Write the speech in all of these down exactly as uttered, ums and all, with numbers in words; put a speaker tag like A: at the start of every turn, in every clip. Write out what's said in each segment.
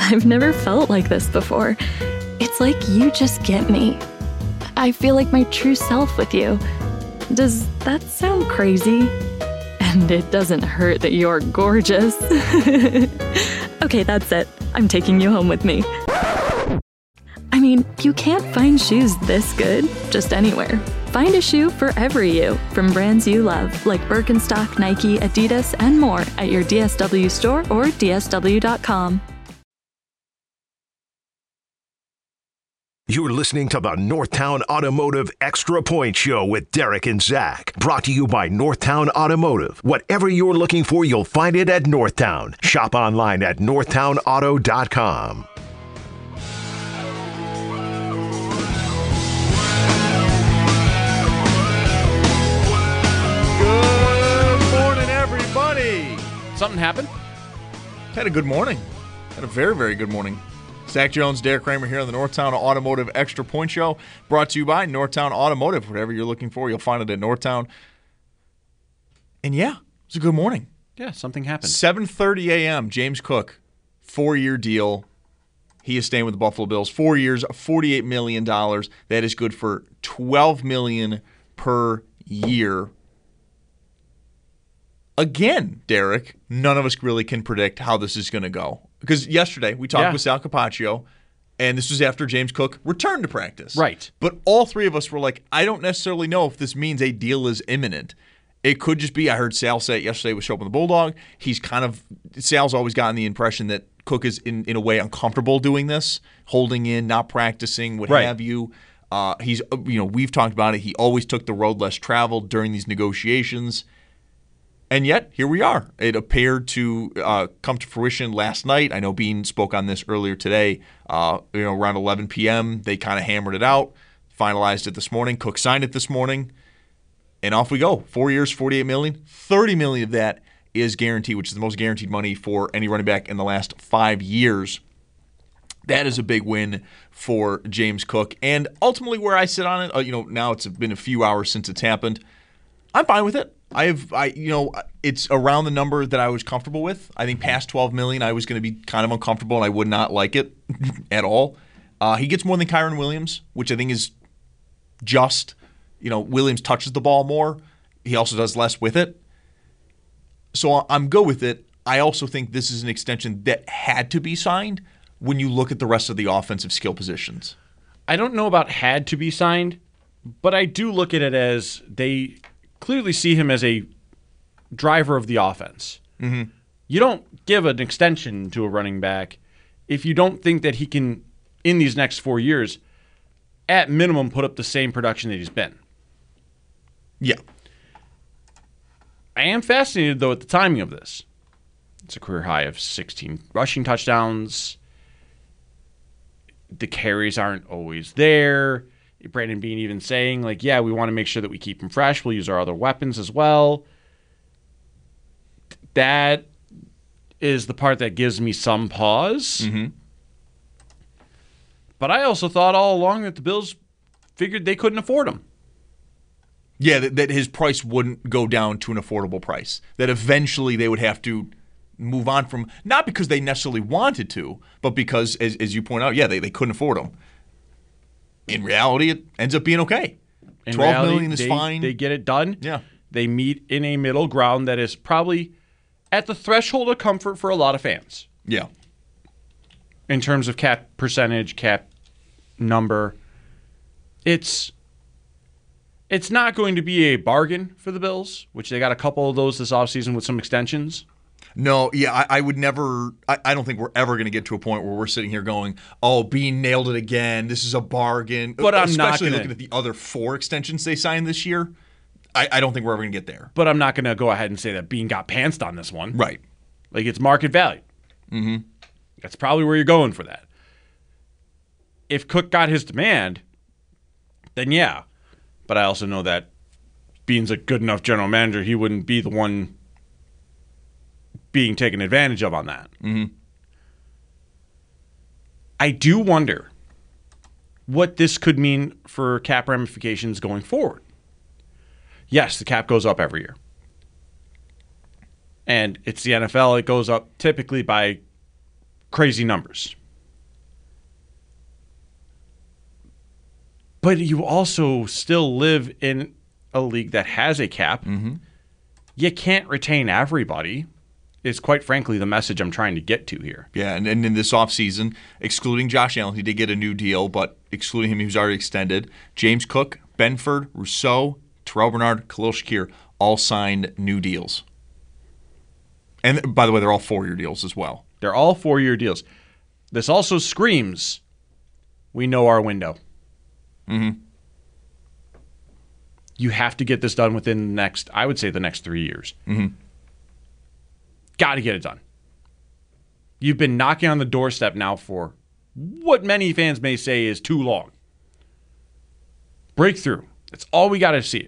A: I've never felt like this before. It's like you just get me. I feel like my true self with you. Does that sound crazy? And it doesn't hurt that you're gorgeous. Okay, that's it. I'm taking you home with me. I mean, you can't find shoes this good just anywhere. Find a shoe for every you from brands you love, like Birkenstock, Nike, Adidas, and more at your D S W store or D S W dot com.
B: You're listening to the Northtown Automotive Extra Point Show with Derek and Zach. Brought to you by Northtown Automotive. Whatever you're looking for, you'll find it at Northtown. Shop online at northtown auto dot com.
C: Good morning, everybody.
D: Something happened?
C: Had a good morning. Had a very, very good morning. Zach Jones, Derek Kramer here on the Northtown Automotive Extra Point Show, brought to you by Northtown Automotive. Whatever you're looking for, you'll find it at Northtown. And yeah, it's a good morning.
D: Yeah, something happened.
C: seven thirty a.m., James Cook, four-year deal. He is staying with the Buffalo Bills. Four years, forty-eight million dollars. That is good for twelve million dollars per year. Again, Derek, none of us really can predict how this is going to go. Because yesterday we talked
D: Yeah.
C: with Sal Capaccio, and this was after James Cook returned to practice.
D: Right.
C: But all three of us were like, I don't necessarily know if this means a deal is imminent. It could just be, I heard Sal say it yesterday with Show Up on the Bulldog. He's kind of, Sal's always gotten the impression that Cook is in, in a way uncomfortable doing this, holding in, not practicing, what
D: Right.
C: have you. Uh, he's, you know, we've talked about it. He always took the road less traveled during these negotiations. And yet, here we are. It appeared to uh, come to fruition last night. I know Bean spoke on this earlier today. Uh, you know, around eleven p.m., they kind of hammered it out, finalized it this morning. Cook signed it this morning, and off we go. Four years, forty-eight million dollars. thirty million dollars of that is guaranteed, which is the most guaranteed money for any running back in the last five years. That is a big win for James Cook. And ultimately, where I sit on it, uh, you know, now it's been a few hours since it's happened. I'm fine with it. I have, I you know, it's around the number that I was comfortable with. I think past twelve million dollars, I was going to be kind of uncomfortable, and I would not like it at all. Uh, he gets more than Kyren Williams, which I think is just. You know, Williams touches the ball more. He also does less with it. So I'm good with it. I also think this is an extension that had to be signed when you look at the rest of the offensive skill positions.
D: I don't know about had to be signed, but I do look at it as they clearly see him as a driver of the offense.
C: Mm-hmm.
D: You don't give an extension to a running back if you don't think that he can, in these next four years, at minimum, put up the same production that he's been.
C: Yeah.
D: I am fascinated, though, at the timing of this. It's a career high of sixteen rushing touchdowns. The carries aren't always there. Brandon Beane even saying, like, yeah, we want to make sure that we keep him fresh. We'll use our other weapons as well. That is the part that gives me some pause.
C: Mm-hmm.
D: But I also thought all along that the Bills figured they couldn't afford him.
C: Yeah, that, that his price wouldn't go down to an affordable price. That eventually they would have to move on from, not because they necessarily wanted to, but because, as, as you point out, yeah, they, they couldn't afford him. In reality, it ends up being okay.
D: In
C: Twelve
D: reality,
C: million is
D: they,
C: fine.
D: They get it done.
C: Yeah.
D: They meet in a middle ground that is probably at the threshold of comfort for a lot of fans.
C: Yeah.
D: In terms of cap percentage, cap number. It's it's not going to be a bargain for the Bills, which they got a couple of those this offseason with some extensions.
C: No, yeah, I, I would never, I, I don't think we're ever going to get to a point where we're sitting here going, oh, Bean nailed it again. This is a bargain.
D: But I'm
C: Especially
D: not gonna,
C: looking at the other four extensions they signed this year. I, I don't think we're ever going to get there.
D: But I'm not going to go ahead and say that Bean got pantsed on this one.
C: Right.
D: Like, it's market value.
C: Mm-hmm.
D: That's probably where you're going for that. If Cook got his demand, then yeah. But I also know that Bean's a good enough general manager, he wouldn't be the one being taken advantage of on that.
C: Mm-hmm.
D: I do wonder what this could mean for cap ramifications going forward. Yes, the cap goes up every year. And it's the N F L. It goes up typically by crazy numbers. But you also still live in a league that has a cap.
C: Mm-hmm.
D: You can't retain everybody, is quite frankly the message I'm trying to get to here.
C: Yeah, and, and in this offseason, excluding Josh Allen, he did get a new deal, but excluding him, he was already extended. James Cook, Benford, Rousseau, Terrell Bernard, Khalil Shakir all signed new deals. And by the way, they're all four-year deals as well.
D: They're all four-year deals. This also screams, we know our window.
C: Mm-hmm.
D: You have to get this done within the next, I would say, the next three years.
C: Mm-hmm.
D: Got to get it done. You've been knocking on the doorstep now for what many fans may say is too long. Breakthrough. That's all we got to see.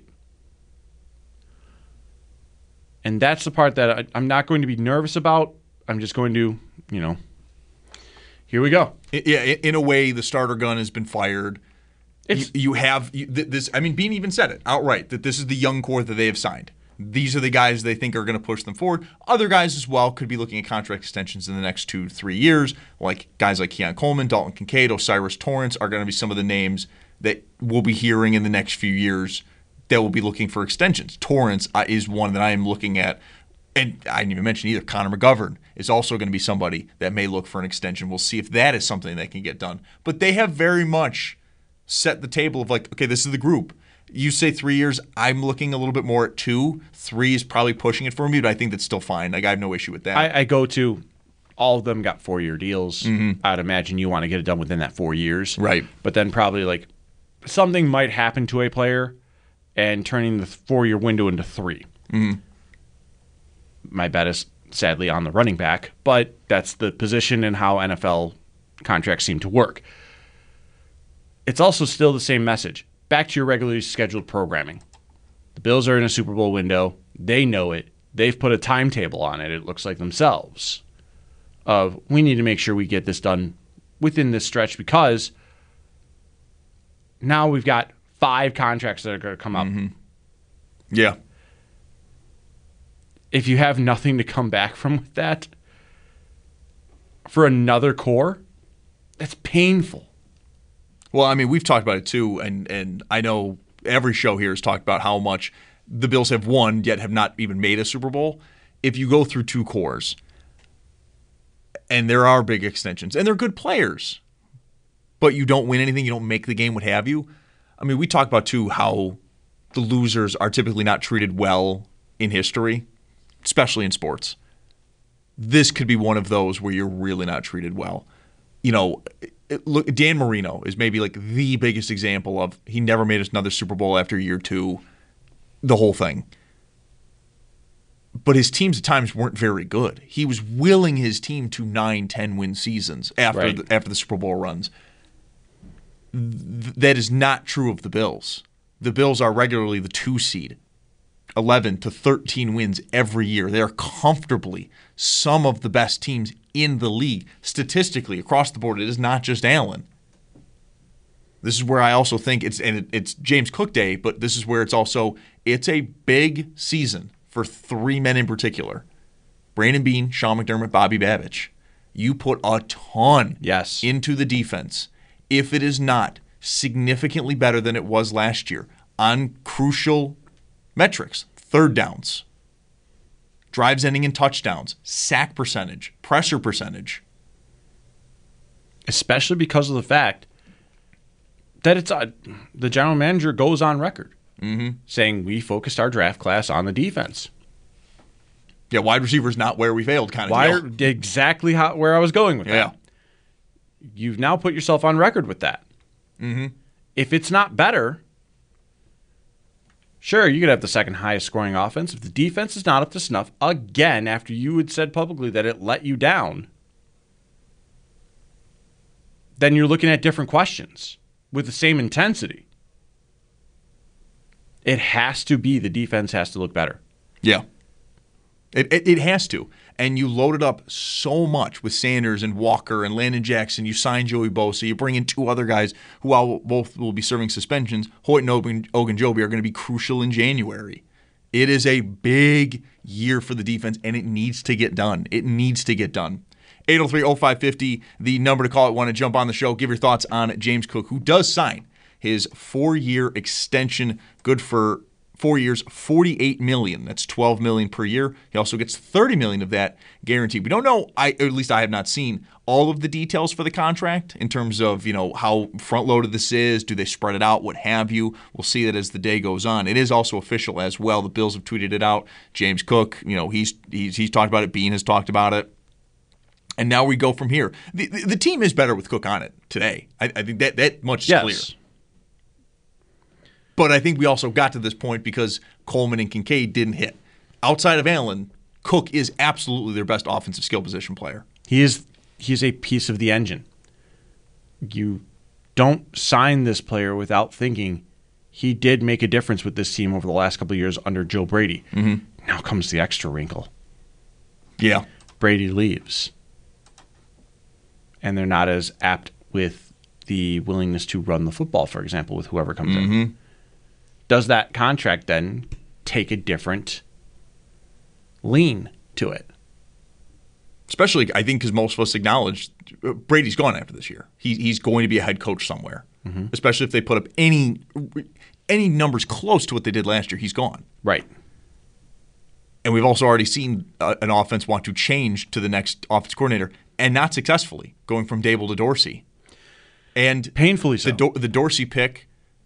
D: And that's the part that I, I'm not going to be nervous about. I'm just going to, you know, here we go.
C: Yeah, in a way, the starter gun has been fired. You, you have you, this. I mean, Beane even said it outright that this is the young core that they have signed. These are the guys they think are going to push them forward. Other guys as well could be looking at contract extensions in the next two, three years. Like guys like Keon Coleman, Dalton Kincaid, Osiris Torrance are going to be some of the names that we'll be hearing in the next few years that will be looking for extensions. Torrance uh, is one that I am looking at. And I didn't even mention either. Connor McGovern is also going to be somebody that may look for an extension. We'll see if that is something that can get done. But they have very much set the table of like, okay, this is the group. You say three years. I'm looking a little bit more at two. Three is probably pushing it for me, but I think that's still fine. Like I have no issue with that.
D: I, I go to all of them got four-year deals.
C: Mm-hmm.
D: I'd imagine you want to get it done within that four years.
C: Right.
D: But then probably like something might happen to a player and turning the four-year window into three.
C: Mm-hmm.
D: My bet is sadly on the running back, but that's the position and how N F L contracts seem to work. It's also still the same message. Back to your regularly scheduled programming. The Bills are in a Super Bowl window. They know it. They've put a timetable on it, it looks like themselves, of we need to make sure we get this done within this stretch because now we've got five contracts that are going to come up.
C: Mm-hmm. Yeah.
D: If you have nothing to come back from with that for another core, that's painful.
C: Well, I mean, we've talked about it too, and, and I know every show here has talked about how much the Bills have won, yet have not even made a Super Bowl. If you go through two cores, and there are big extensions, and they're good players, but you don't win anything, you don't make the game, what have you. I mean, we talk about too how the losers are typically not treated well in history, especially in sports. This could be one of those where you're really not treated well. You know, it, look, Dan Marino is maybe like the biggest example of he never made us another Super Bowl after year two, the whole thing. But his teams at times weren't very good. He was willing his team to nine, ten win seasons after
D: right.
C: the, after the Super Bowl runs. Th- that is not true of the Bills. The Bills are regularly the two seed. eleven to thirteen wins every year. They are comfortably some of the best teams in the league statistically across the board. It is not just Allen. This is where I also think it's and it's James Cook Day, but this is where it's also it's a big season for three men in particular: Brandon Beane, Sean McDermott, Bobby Babich. You put a ton
D: yes.
C: into the defense. If it is not significantly better than it was last year on crucial metrics, third downs, drives ending in touchdowns, sack percentage, pressure percentage.
D: Especially because of the fact that it's uh, the general manager goes on record
C: mm-hmm.
D: saying we focused our draft class on the defense.
C: Yeah, wide receiver is not where we failed kind of
D: Why,
C: deal.
D: Exactly how, where I was going with
C: Yeah.
D: that. You've now put yourself on record with that.
C: Mm-hmm.
D: If it's not better, sure, you could have the second highest scoring offense. If the defense is not up to snuff, again, after you had said publicly that it let you down, then you're looking at different questions with the same intensity. It has to be the defense has to look better.
C: Yeah. It, it it has to. And you loaded up so much with Sanders and Walker and Landon Jackson. You signed Joey Bosa. You bring in two other guys who all, both will be serving suspensions. Hoyt and Ogunjobi are going to be crucial in January. It is a big year for the defense, and it needs to get done. It needs to get done. eight oh three oh five five oh, the number to call it. Want to jump on the show, give your thoughts on James Cook, who does sign his four-year extension, good for four years, forty-eight million dollars. That's twelve million dollars per year. He also gets thirty million dollars of that guaranteed. We don't know, I, or at least I have not seen all of the details for the contract in terms of, you know, how front-loaded this is. Do they spread it out? What have you? We'll see that as the day goes on. It is also official as well. The Bills have tweeted it out. James Cook, you know, he's he's, he's talked about it. Bean has talked about it. And now we go from here. The, the, the team is better with Cook on it today. I, I think that, that much is
D: yes.
C: clear. But I think we also got to this point because Coleman and Kincaid didn't hit. Outside of Allen, Cook is absolutely their best offensive skill position player.
D: He is he's a piece of the engine. You don't sign this player without thinking he did make a difference with this team over the last couple of years under Joe Brady.
C: Mm-hmm.
D: Now comes the extra wrinkle.
C: Yeah.
D: Brady leaves. And they're not as apt with the willingness to run the football, for example, with whoever comes
C: mm-hmm.
D: in. Does that contract then take a different lean to it?
C: Especially, I think, because most of us acknowledge uh, Brady's gone after this year. He, he's going to be a head coach somewhere, mm-hmm. especially if they put up any any numbers close to what they did last year. He's gone.
D: Right.
C: And we've also already seen uh, an offense want to change to the next offense coordinator, and not successfully, going from Dable to Dorsey. And
D: painfully so.
C: The, Do- the Dorsey pick,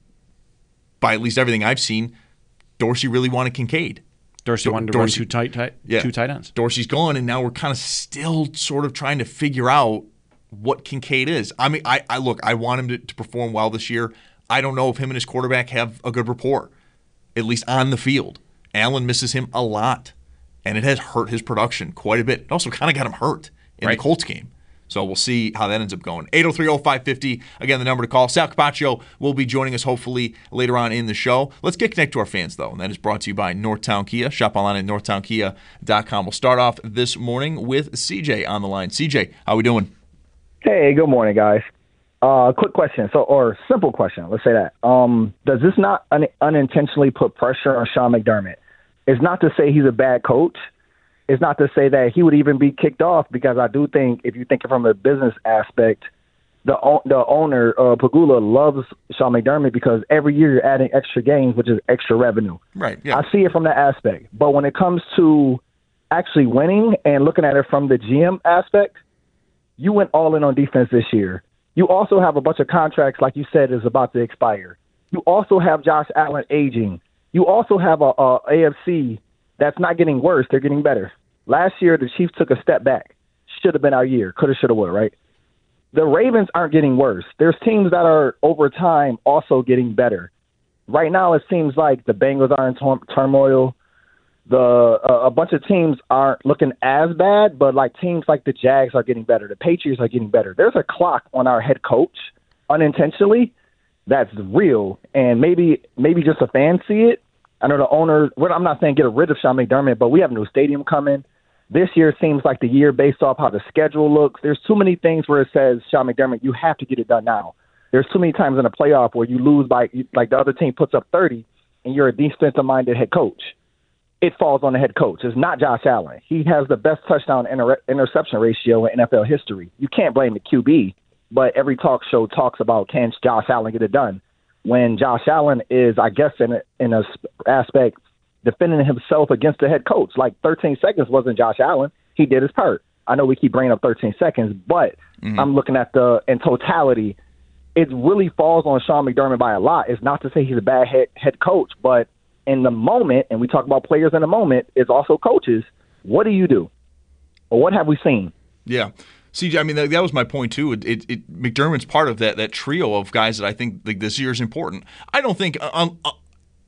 C: by at least everything I've seen, Dorsey really wanted Kincaid.
D: Dorsey
C: Do-
D: wanted to
C: Dorsey,
D: run two tight, tight,
C: yeah.
D: two tight ends.
C: Dorsey's gone, and now we're kind of still sort of trying to figure out what Kincaid is. I mean, I, I look, I want him to, to perform well this year. I don't know if him and his quarterback have a good rapport, at least on the field. Allen misses him a lot, and it has hurt his production quite a bit. It also kind of got him hurt in
D: right.
C: the Colts game. So we'll see how that ends up going. eight oh three oh five five oh, again, the number to call. Sal Capaccio will be joining us hopefully later on in the show. Let's get connected to our fans, though, and that is brought to you by Northtown Kia. Shop online at northtown kia dot com. We'll start off this morning with C J on the line. C J, how we doing?
E: Hey, good morning, guys. Uh, quick question, so or simple question, let's say that. Um, does this not un- unintentionally put pressure on Sean McDermott? It's not to say he's a bad coach. It's not to say that he would even be kicked off, because I do think, if you think from a business aspect, the the owner, uh, Pagula, loves Sean McDermott because every year you're adding extra games, which is extra revenue.
C: Right. Yeah.
E: I see it from that aspect. But when it comes to actually winning and looking at it from the G M aspect, you went all in on defense this year. You also have a bunch of contracts, like you said, is about to expire. You also have Josh Allen aging. You also have a, a A F C that's not getting worse. They're getting better. Last year, the Chiefs took a step back. Should have been our year. Could have, should have, would have, right? The Ravens aren't getting worse. There's teams that are, over time, also getting better. Right now, it seems like the Bengals are in tor- turmoil. The uh, a bunch of teams aren't looking as bad, but like teams like the Jags are getting better. The Patriots are getting better. There's a clock on our head coach, unintentionally, that's real, and maybe maybe just a fan see it. I know the owner, well, I'm not saying get rid of Sean McDermott, but we have a new stadium coming. This year seems like the year based off how the schedule looks. There's too many things where it says, Sean McDermott, you have to get it done now. There's too many times in a playoff where you lose by, like the other team puts up thirty, and you're a defensive-minded head coach. It falls on the head coach. It's not Josh Allen. He has the best touchdown inter- interception ratio in N F L history. You can't blame the Q B, but every talk show talks about, can Josh Allen get it done? When Josh Allen is, I guess, in a, in a aspect, defending himself against the head coach. Like thirteen seconds wasn't Josh Allen. He did his part. I know we keep bringing up thirteen seconds, but mm-hmm. I'm looking at the, in totality, it really falls on Sean McDermott by a lot. It's not to say he's a bad head, head coach, but in the moment, and we talk about players in the moment, is also coaches. What do you do? Or what have we seen?
C: Yeah. C J, I mean, that, that was my point, too. It, it, it, McDermott's part of that that trio of guys that I think like, this year is important. I don't think um, uh,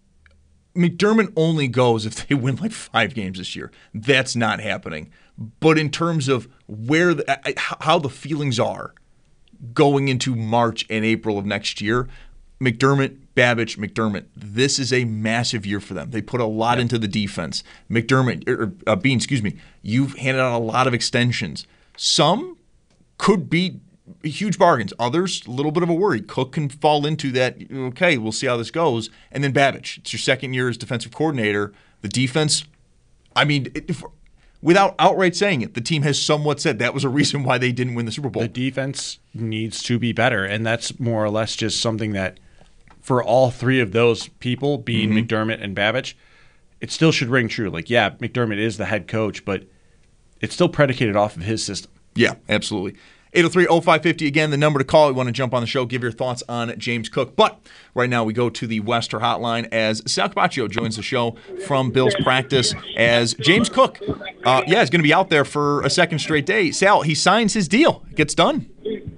C: McDermott only goes if they win like five games this year. That's not happening. But in terms of where the, uh, how the feelings are going into March and April of next year, McDermott, Babich, McDermott, this is a massive year for them. They put a lot yep. into the defense. McDermott, or uh, Bean, excuse me, you've handed out a lot of extensions. Some could be huge bargains. Others, a little bit of a worry. Cook can fall into that, okay, we'll see how this goes. And then Babich, it's your second year as defensive coordinator. The defense, I mean, if, without outright saying it, the team has somewhat said that was a reason why they didn't win the Super Bowl.
D: The defense needs to be better, and that's more or less just something that for all three of those people, being
C: Mm-hmm.
D: McDermott and Babich, it still should ring true. Like, yeah, McDermott is the head coach, but it's still predicated off of his system.
C: Yeah, absolutely. eight oh three oh five five oh, again, the number to call. You want to jump on the show, give your thoughts on James Cook. But right now we go to the Wester hotline as Sal Capaccio joins the show from Bills practice as James Cook, uh, yeah, is going to be out there for a second straight day. Sal, he signs his deal. It gets done.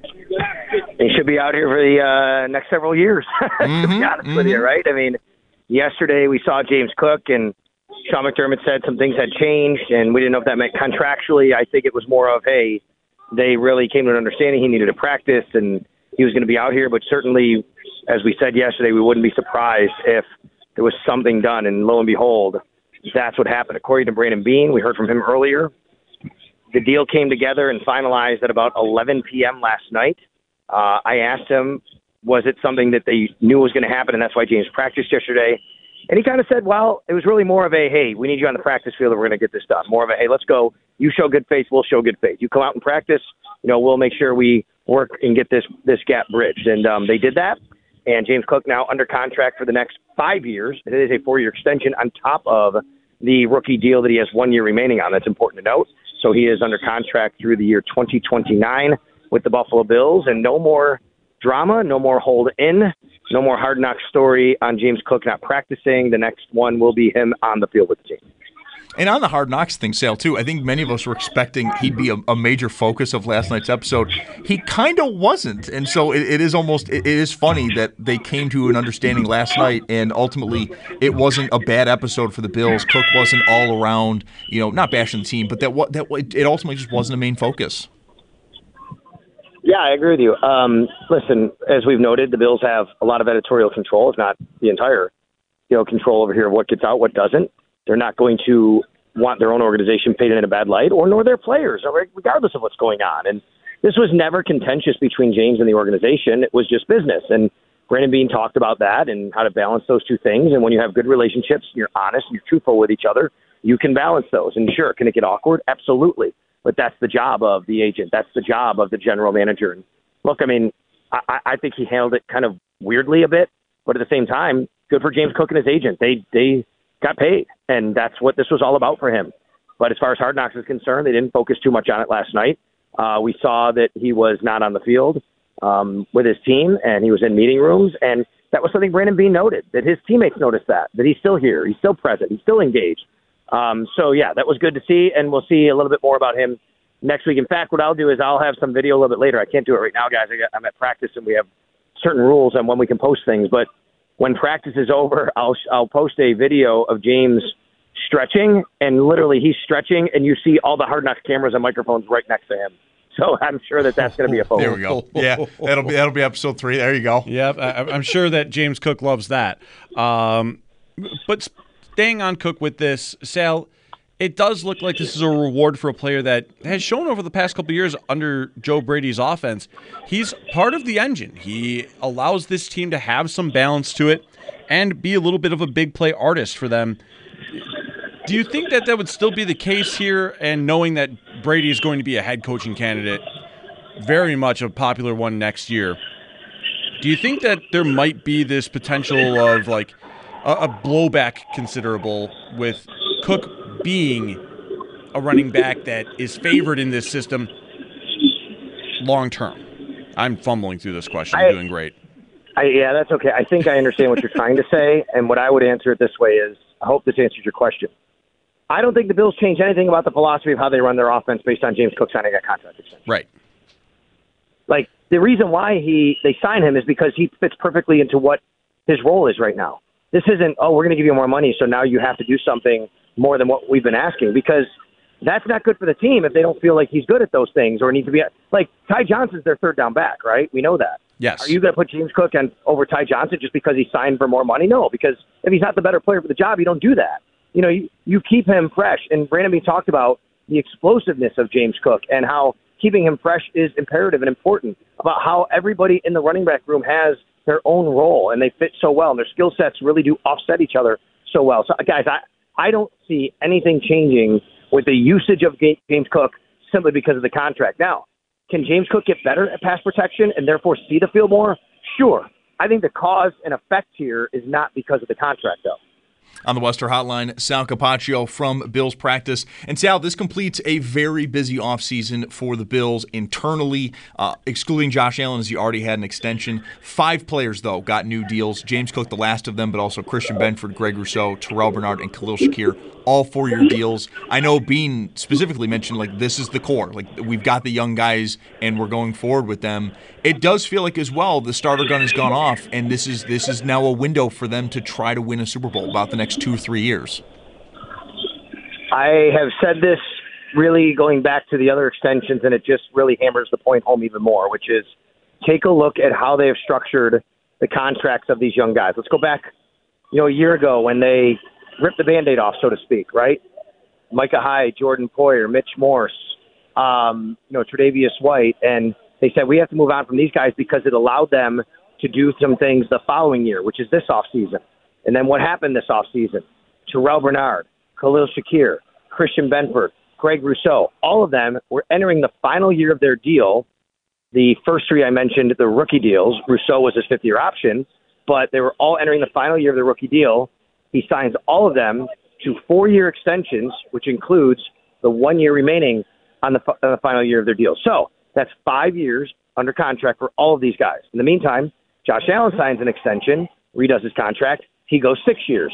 F: He should be out here for the uh, next several years, mm-hmm, to be honest mm-hmm. with you, right? I mean, yesterday we saw James Cook, and Sean McDermott said some things had changed, and we didn't know if that meant contractually. I think it was more of, hey, they really came to an understanding he needed to practice, and he was going to be out here. But certainly, as we said yesterday, we wouldn't be surprised if there was something done, and lo and behold, that's what happened. According to Brandon Beane, we heard from him earlier, the deal came together and finalized at about eleven p.m. last night. Uh, I asked him, was it something that they knew was going to happen, and that's why James practiced yesterday? And he kind of said, well, it was really more of a, hey, we need you on the practice field and we're going to get this done. More of a, hey, let's go. You show good faith, we'll show good faith. You come out and practice, you know, we'll make sure we work and get this this gap bridged. And um, they did that. And James Cook now under contract for the next five years. It is a four-year extension on top of the rookie deal that he has one year remaining on. That's important to note. So he is under contract through the year twenty twenty-nine with the Buffalo Bills, and no more drama, no more hold in, no more hard knock story on James Cook not practicing. The next one will be him on the field with the team.
C: And on the Hard Knocks thing, Sale, too, I think many of us were expecting he'd be a, a major focus of last night's episode. He kind of wasn't. And so it, it is almost, it, it is funny that they came to an understanding last night, and ultimately it wasn't a bad episode for the Bills. Cook wasn't all around, you know, not bashing the team, but that, that it ultimately just wasn't a main focus.
F: Yeah, I agree with you. Um, listen, as we've noted, the Bills have a lot of editorial control, if not the entire, you know, control over here of what gets out, what doesn't. They're not going to want their own organization painted in a bad light, or nor their players, regardless of what's going on. And this was never contentious between James and the organization. It was just business. And Brandon Beane talked about that and how to balance those two things. And when you have good relationships, you're honest, you're truthful with each other, you can balance those. And sure, can it get awkward? Absolutely. But that's the job of the agent. That's the job of the general manager. And look, I mean, I, I think he handled it kind of weirdly a bit, but at the same time, good for James Cook and his agent. They they got paid, and that's what this was all about for him. But as far as Hard Knocks is concerned, they didn't focus too much on it last night. Uh, we saw that he was not on the field um, with his team, and he was in meeting rooms, and that was something Brandon Beane noted, that his teammates noticed that, that he's still here, he's still present, he's still engaged. Um, so, yeah, that was good to see, and we'll see a little bit more about him next week. In fact, what I'll do is I'll have some video a little bit later. I can't do it right now, guys. I got, I'm at practice, and we have certain rules on when we can post things. But when practice is over, I'll I'll post a video of James stretching, and literally he's stretching, and you see all the Hard Knocks cameras and microphones right next to him. So I'm sure that that's going to be a photo.
C: There we go. Yeah, that'll be that'll be episode three. There you go.
D: Yeah, I, I'm sure that James Cook loves that. Um, but staying on Cook with this, Sal, it does look like this is a reward for a player that has shown over the past couple of years under Joe Brady's offense. He's part of the engine. He allows this team to have some balance to it and be a little bit of a big play artist for them. Do you think that that would still be the case here, and knowing that Brady is going to be a head coaching candidate, very much a popular one next year, do you think that there might be this potential of like a, a blowback considerable with Cook being a running back that is favored in this system long term? I'm fumbling through this question. I'm
F: I,
D: doing great.
F: I, yeah, that's okay. I think I understand what you're trying to say, and what I would answer it this way is, I hope this answers your question. I don't think the Bills change anything about the philosophy of how they run their offense based on James Cook signing a contract extension.
D: Right.
F: Like, the reason why he they sign him is because he fits perfectly into what his role is right now. This isn't, oh, we're going to give you more money, so now you have to do something more than what we've been asking, because that's not good for the team if they don't feel like he's good at those things or need to be – like, Ty Johnson's their third down back, right? We know that.
D: Yes.
F: Are you going to put James Cook on over Ty Johnson just because he signed for more money? No, because if he's not the better player for the job, you don't do that. You know, you, you keep him fresh. And Brandon Beane talked about the explosiveness of James Cook and how keeping him fresh is imperative and important, about how everybody in the running back room has their own role and they fit so well and their skill sets really do offset each other so well. So, guys, I, I don't see anything changing with the usage of James Cook simply because of the contract. Now, can James Cook get better at pass protection and therefore see the field more? Sure. I think the cause and effect here is not because of the contract, though.
C: On the Western Hotline, Sal Capaccio from Bills Practice. And Sal, this completes a very busy offseason for the Bills internally, uh, excluding Josh Allen as he already had an extension. Five players, though, got new deals. James Cook, the last of them, but also Christian Benford, Greg Rousseau, Terrell Bernard, and Khalil Shakir, all four-year deals. I know Bean specifically mentioned, like, this is the core. Like, we've got the young guys, and we're going forward with them. It does feel like, as well, the starter gun has gone off, and this is this is now a window for them to try to win a Super Bowl about the next two or three years.
F: I have said this really going back to the other extensions, and it just really hammers the point home even more, which is take a look at how they have structured the contracts of these young guys. Let's go back, you know, a year ago when they ripped the Band-Aid off, so to speak, right? Micah Hyde, Jordan Poyer, Mitch Morse, um, you know, Tre'Davious White, and they said we have to move on from these guys because it allowed them to do some things the following year, which is this offseason. And then what happened this offseason? Terrell Bernard, Khalil Shakir, Christian Benford, Greg Rousseau, all of them were entering the final year of their deal. The first three I mentioned, the rookie deals. Rousseau was his fifth-year option, but they were all entering the final year of the rookie deal. He signs all of them to four-year extensions, which includes the one year remaining on the, uh, the final year of their deal. So that's five years under contract for all of these guys. In the meantime, Josh Allen signs an extension, redoes his contract. He goes six years.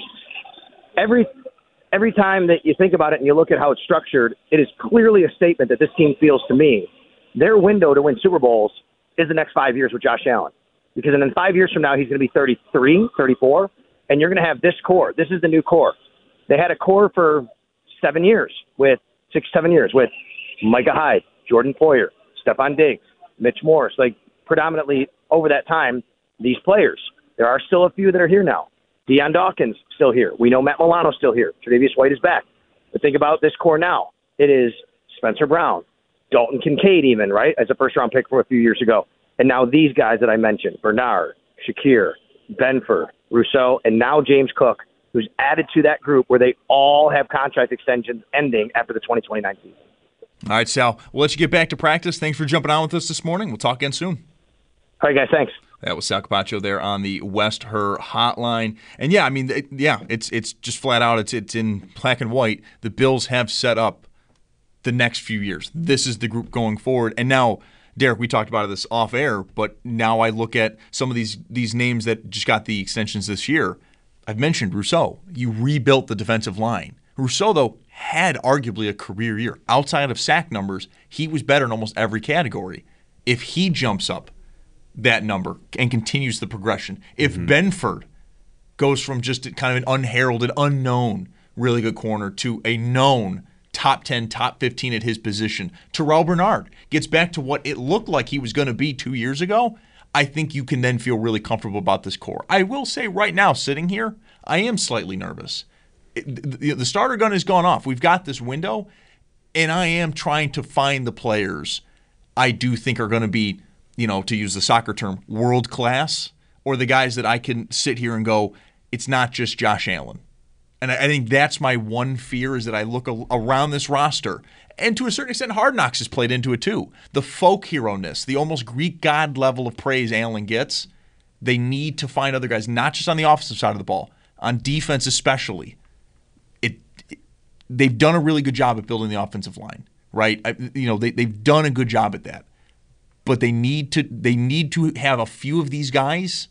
F: Every every time that you think about it and you look at how it's structured, it is clearly a statement that this team feels to me their window to win Super Bowls is the next five years with Josh Allen. Because then five years from now, he's going to be thirty-three, thirty-four, and you're going to have this core. This is the new core. They had a core for seven years, with six, seven years, with Micah Hyde, Jordan Poyer, Stephon Diggs, Mitch Morse, like predominantly over that time, these players. There are still a few that are here now. Deion Dawkins still here. We know Matt Milano's still here. Tre'Davious White is back. But think about this core now. It is Spencer Brown, Dalton Kincaid even, right, as a first-round pick from a few years ago. And now these guys that I mentioned, Bernard, Shakir, Benford, Rousseau, and now James Cook, who's added to that group where they all have contract extensions ending after the twenty twenty-nine season.
C: All right, Sal, we'll let you get back to practice. Thanks for jumping on with us this morning. We'll talk again soon.
F: All right, guys, thanks.
C: That was Sal Capaccio there on the West Her Hotline. And yeah, I mean, it, yeah, it's it's just flat out, it's it's in black and white. The Bills have set up the next few years. This is the group going forward. And now, Derek, we talked about this off air, but now I look at some of these these names that just got the extensions this year. I've mentioned Rousseau. You rebuilt the defensive line. Rousseau, though, had arguably a career year. Outside of sack numbers, he was better in almost every category. If he jumps up that number and continues the progression, if mm-hmm. Benford goes from just kind of an unheralded, unknown, really good corner to a known top ten, top fifteen at his position, Terrell Bernard gets back to what it looked like he was going to be two years ago, I think you can then feel really comfortable about this core. I will say right now, sitting here, I am slightly nervous. It, the, the starter gun has gone off. We've got this window, and I am trying to find the players I do think are going to be, you know, to use the soccer term, world class, or the guys that I can sit here and go, it's not just Josh Allen. And I, I think that's my one fear, is that I look a, around this roster, and to a certain extent, Hard Knocks has played into it too. The folk hero-ness, the almost Greek god level of praise Allen gets, they need to find other guys, not just on the offensive side of the ball, on defense especially. It, it they've done a really good job at building the offensive line, right? I, you know, they they've done a good job at that. But they need to they need to have a few of these guys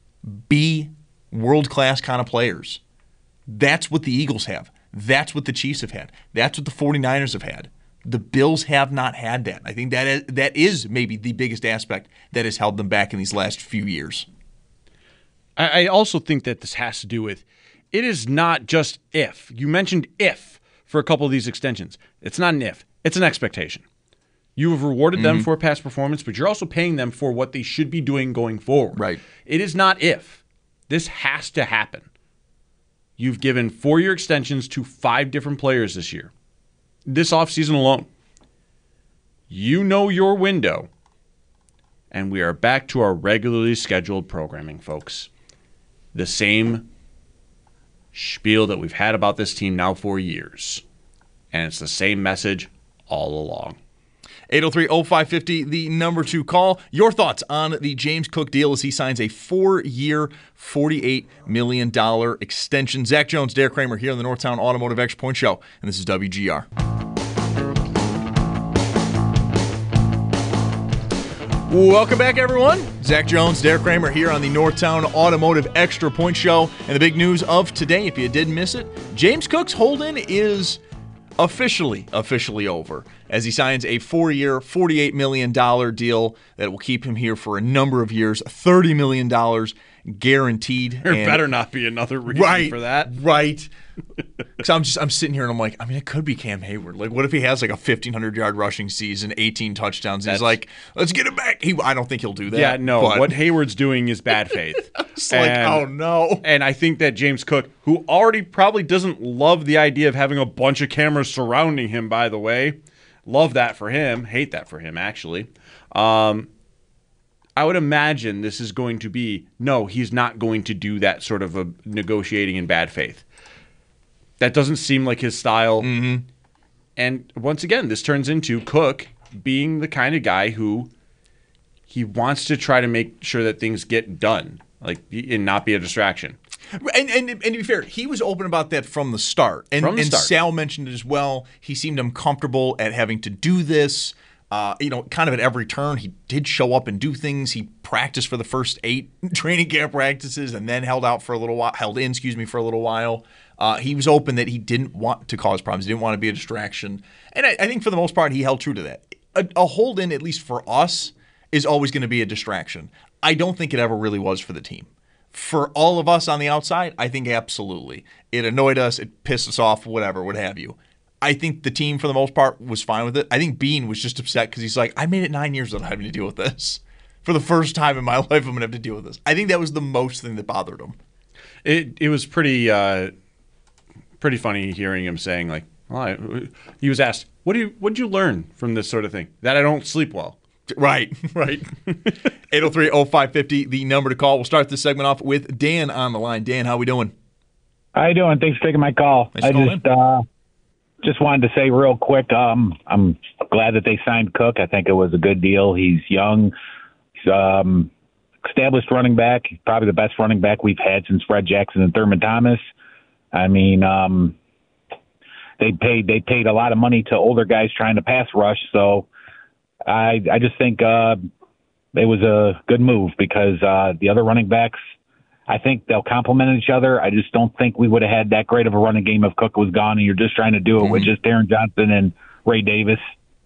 C: be world-class kind of players. That's what the Eagles have. That's what the Chiefs have had. That's what the 49ers have had. The Bills have not had that. I think that is, that is maybe the biggest aspect that has held them back in these last few years.
D: I also think that this has to do with, it is not just if. You mentioned if for a couple of these extensions. It's not an if. It's an expectation. You have rewarded them mm-hmm. for past performance, but you're also paying them for what they should be doing going forward.
C: Right.
D: It is not if. This has to happen. You've given four-year extensions to five different players this year. This offseason alone. You know your window. And we are back to our regularly scheduled programming, folks. The same spiel that we've had about this team now for years. And it's the same message all along.
C: eight oh three oh five five oh, the number two call. Your thoughts on the James Cook deal as he signs a four-year, forty-eight million dollars extension. Zach Jones, Derek Kramer here on the Northtown Automotive Extra Point Show, and this is W G R. Welcome back, everyone. Zach Jones, Derek Kramer here on the Northtown Automotive Extra Point Show. And the big news of today, if you did miss it, James Cook's hold-in is officially, officially over as he signs a four-year, forty-eight million dollars deal that will keep him here for a number of years, thirty million dollars guaranteed.
D: There
C: and
D: better not be another reason
C: right,
D: for that.
C: Right. Because I'm just I'm sitting here and I'm like, I mean, it could be Cam Hayward. Like, what if he has like a fifteen hundred yard rushing season, eighteen touchdowns? And he's like, let's get him back. He, I don't think he'll do that.
D: Yeah, no.
C: But
D: What Hayward's doing is bad faith.
C: it's like,
D: And-
C: oh no.
D: And I think that James Cook, who already probably doesn't love the idea of having a bunch of cameras surrounding him, by the way, love that for him, hate that for him, actually. Um, I would imagine this is going to be, no, he's not going to do that sort of a negotiating in bad faith. That doesn't seem like his style.
C: Mm-hmm.
D: And once again, this turns into Cook being the kind of guy who he wants to try to make sure that things get done, like, and not be a distraction.
C: And, and and to be fair, he was open about that from the start. And,
D: From the
C: and
D: start.
C: Sal mentioned it as well. He seemed uncomfortable at having to do this. Uh, you know, kind of at every turn, he did show up and do things. He practiced for the first eight training camp practices and then held out for a little while, held in, excuse me, for a little while. Uh, he was open that he didn't want to cause problems. He didn't want to be a distraction. And I, I think for the most part, he held true to that. A, a hold-in, at least for us, is always going to be a distraction. I don't think it ever really was for the team. For all of us on the outside, I think absolutely. It annoyed us. It pissed us off, whatever, what have you. I think the team, for the most part, was fine with it. I think Bean was just upset because he's like, I made it nine years without having to deal with this. For the first time in my life, I'm going to have to deal with this. I think that was the most thing that bothered him.
D: It it was pretty uh, pretty funny hearing him saying, like, well, I, he was asked, what do you what did you learn from this sort of thing? That I don't sleep well.
C: Right, right. eight oh three oh five five oh, the number to call. We'll start this segment off with Dan on the line. Dan, how we doing?
G: How you doing? Thanks for taking my call.
C: Thanks
G: I
C: for
G: just uh, just wanted to say real quick, um, I'm glad that they signed Cook. I think it was a good deal. He's young. He's um, established running back. He's probably the best running back we've had since Fred Jackson and Thurman Thomas. I mean, um, they paid they paid a lot of money to older guys trying to pass rush, so I I just think uh, it was a good move because uh, the other running backs, I think they'll complement each other. I just don't think we would have had that great of a running game if Cook was gone and you're just trying to do it mm-hmm. with just Darren Johnson and Ray Davis.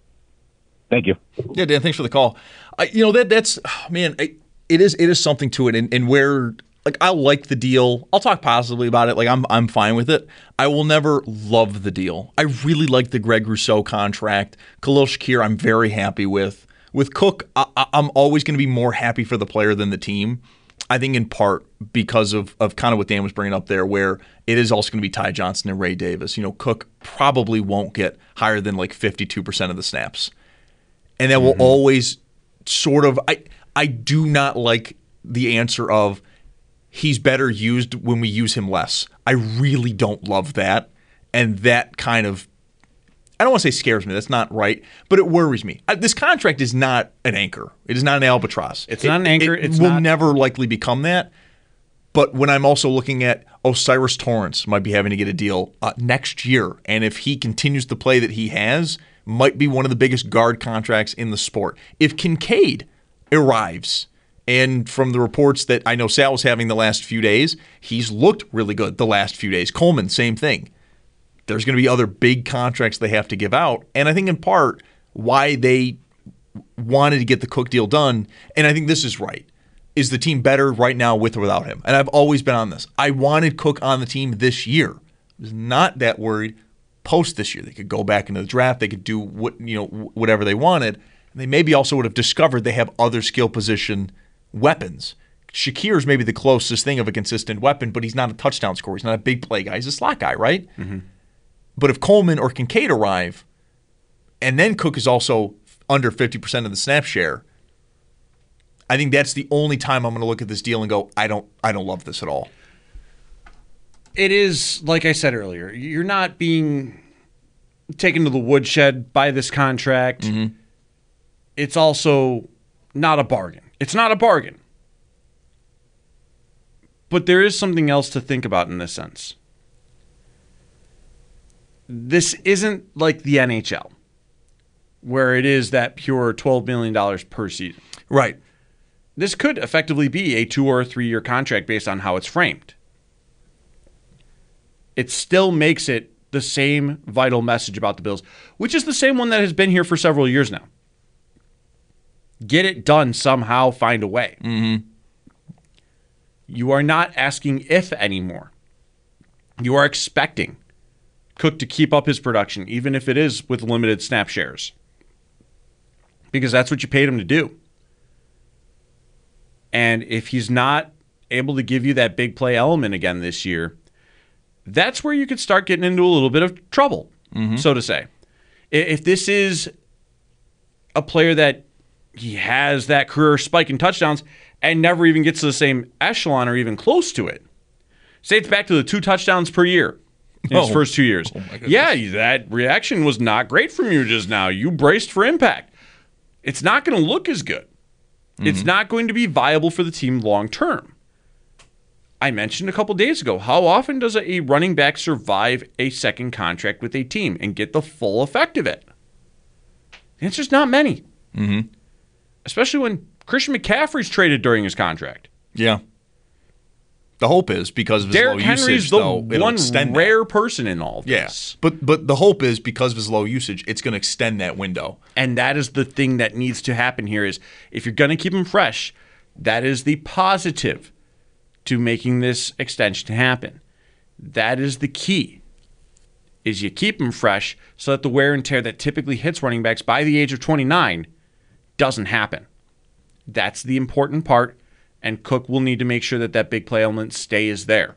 G: Thank you.
C: Yeah, Dan, thanks for the call. I, you know, that that's, oh, man, I, it is it is something to it. And, and where, like, I like the deal. I'll talk positively about it. Like, I'm I'm fine with it. I will never love the deal. I really like the Greg Rousseau contract. Khalil Shakir, I'm very happy with. With Cook, I, I'm always going to be more happy for the player than the team. I think in part because of, of kind of what Dan was bringing up there, where it is also going to be Ty Johnson and Ray Davis. You know, Cook probably won't get higher than like fifty-two percent of the snaps. And that will mm-hmm. always sort of I, – I do not like the answer of he's better used when we use him less. I really don't love that. And that kind of – I don't want to say scares me. That's not right. But it worries me. I, this contract is not an anchor. It is not an albatross.
D: It's
C: it,
D: not an anchor.
C: It
D: it's
C: will
D: not...
C: never likely become that. But when I'm also looking at Osiris Torrance might be having to get a deal uh, next year, and if he continues the play that he has, might be one of the biggest guard contracts in the sport. If Kincaid arrives, and from the reports that I know Sal was having the last few days, he's looked really good the last few days. Coleman, same thing. There's going to be other big contracts they have to give out, and I think in part why they wanted to get the Cook deal done, and I think this is right, is the team better right now with or without him? And I've always been on this. I wanted Cook on the team this year. I was not that worried post this year. They could go back into the draft. They could do what you know whatever they wanted. And they maybe also would have discovered they have other skill position weapons. Shakir's maybe the closest thing of a consistent weapon, but he's not a touchdown scorer. He's not a big play guy. He's a slot guy, right? Mm-hmm. But if Coleman or Kincaid arrive, and then Cook is also under fifty percent of the snap share, I think that's the only time I'm going to look at this deal and go, I don't I don't love this at all.
D: It is, like I said earlier, you're not being taken to the woodshed by this contract.
C: Mm-hmm.
D: it's also not a bargain. It's not a bargain. But there is something else to think about in this sense. This isn't like the N H L, where it is that pure twelve million dollars per season.
C: Right.
D: This could effectively be a two or a three-year contract based on how it's framed. It still makes it the same vital message about the Bills, which is the same one that has been here for several years now. Get it done somehow, find a way.
C: Mm-hmm.
D: You are not asking if anymore. You are expecting Cook to keep up his production, even if it is with limited snap shares. Because that's what you paid him to do. And if he's not able to give you that big play element again this year, that's where you could start getting into a little bit of trouble, mm-hmm. so to say. If this is a player that he has that career spike in touchdowns and never even gets to the same echelon or even close to it, say it's back to the two touchdowns per year in his
C: oh.
D: first two years.
C: Oh
D: yeah, that reaction was not great from you just now. You braced for impact. It's not going to look as good. Mm-hmm. It's not going to be viable for the team long term. I mentioned a couple days ago, how often does a running back survive a second contract with a team and get the full effect of it? The answer's not many.
C: Mm-hmm.
D: Especially when Christian McCaffrey's traded during his contract.
C: Yeah. The hope is because of his
D: Derrick
C: low
D: Henry's
C: usage,
D: the
C: though, it'll
D: one
C: extend
D: rare
C: that.
D: person in all of
C: Yeah.
D: this.
C: But but the hope is because of his low usage, it's going to extend that window.
D: And that is the thing that needs to happen here is if you're going to keep him fresh, that is the positive to making this extension happen. That is the key, is you keep him fresh so that the wear and tear that typically hits running backs by the age of twenty-nine doesn't happen. That's the important part, and Cook will need to make sure that that big play element stays there.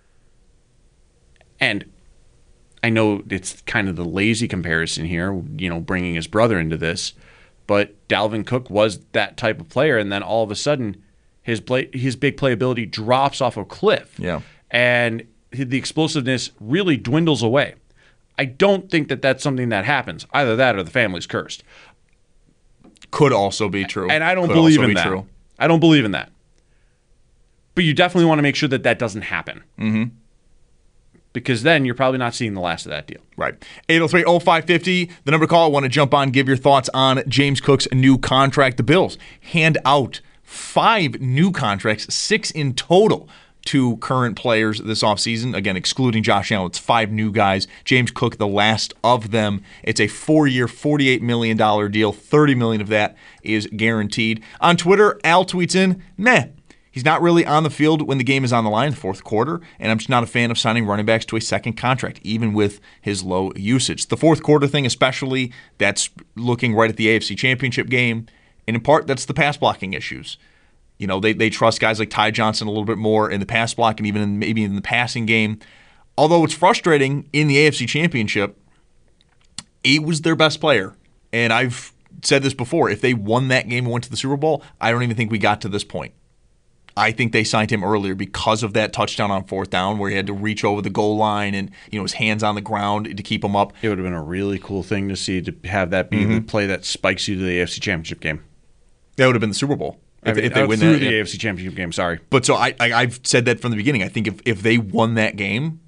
D: And I know it's kind of the lazy comparison here, you know, bringing his brother into this, but Dalvin Cook was that type of player, and then all of a sudden his play, his big playability drops off a cliff.
C: Yeah.
D: And the explosiveness really dwindles away. I don't think that that's something that happens. Either that or the family's cursed.
C: Could also be true.
D: And I don't
C: Could
D: believe
C: also
D: in
C: be
D: that.
C: True.
D: I don't believe in that. But you definitely want to make sure that that doesn't happen.
C: Mm-hmm.
D: Because then you're probably not seeing the last of that deal.
C: Right. eight oh three oh five five oh, the number to call. I want to jump on, give your thoughts on James Cook's new contract. The Bills hand out five new contracts, six in total, to current players this offseason. Again, excluding Josh Allen, it's five new guys. James Cook, the last of them. It's a four-year, forty-eight million dollars deal. thirty million dollars of that is guaranteed. On Twitter, Al tweets in, meh. He's not really on the field when the game is on the line in the fourth quarter, and I'm just not a fan of signing running backs to a second contract, even with his low usage. The fourth quarter thing especially, that's looking right at the A F C Championship game, and in part, that's the pass blocking issues. You know, they they trust guys like Ty Johnson a little bit more in the pass block and even in, maybe in the passing game. Although it's frustrating in the A F C Championship, he was their best player. And I've said this before, if they won that game and went to the Super Bowl, I don't even think we got to this point. I think they signed him earlier because of that touchdown on fourth down where he had to reach over the goal line and, you know, his hands on the ground to keep him up.
D: It would have been a really cool thing to see, to have that be mm-hmm. the play that spikes you to the A F C Championship game.
C: That would have been the Super Bowl.
D: If, I mean, if they win through that, the yeah. A F C Championship game, sorry.
C: But so I, I, I've said that from the beginning. I think if, if they won that game,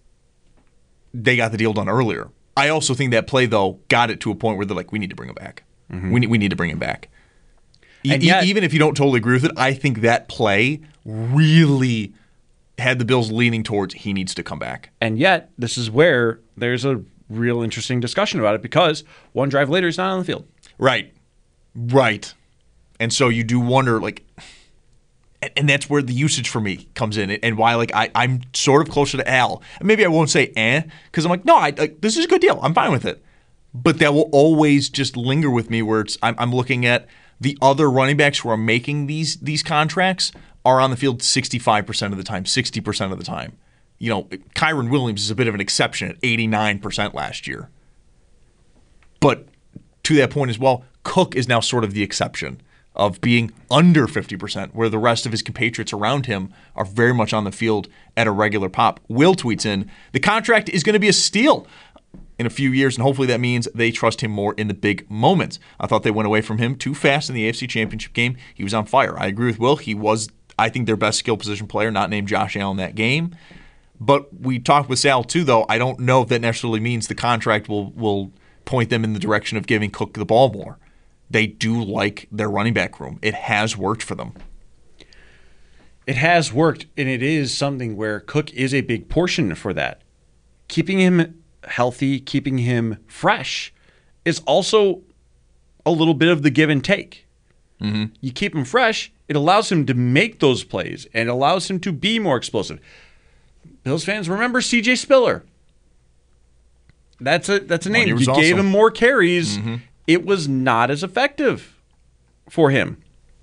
C: they got the deal done earlier. I also think that play, though, got it to a point where they're like, we need to bring him back. Mm-hmm. We, we need to bring him back. E- yet, even if you don't totally agree with it, I think that play really had the Bills leaning towards he needs to come back.
D: And yet, this is where there's a real interesting discussion about it because one drive later, he's not on the field.
C: Right. Right. And so you do wonder, like, and that's where the usage for me comes in, and why, like, I, I'm sort of closer to Al. Maybe I won't say eh, because I'm like, no, I, like, this is a good deal. I'm fine with it. But that will always just linger with me where it's I'm, I'm looking at the other running backs who are making these these contracts are on the field sixty-five percent of the time, sixty percent of the time. You know, Kyren Williams is a bit of an exception at eighty-nine percent last year. But to that point as well, Cook is now sort of the exception of being under fifty percent, where the rest of his compatriots around him are very much on the field at a regular pop. Will tweets in, the contract is going to be a steal. in a few years, and hopefully that means they trust him more in the big moments. I thought they went away from him too fast in the A F C Championship game. He was on fire. I agree with Will. He was, I think, their best skill position player, not named Josh Allen that game. But we talked with Sal, too, though. I don't know if that necessarily means the contract will will point them in the direction of giving Cook the ball more. They do like their running back room. It has worked for them.
D: It has worked, and it is something where Cook is a big portion for that. Keeping him healthy, keeping him fresh is also a little bit of the give and take.
C: Mm-hmm.
D: You keep him fresh, it allows him to make those plays and allows him to be more explosive. Bills fans, remember C J Spiller. That's a that's a name. You
C: awesome.
D: Gave him more carries.
C: Mm-hmm.
D: It was not as effective for him.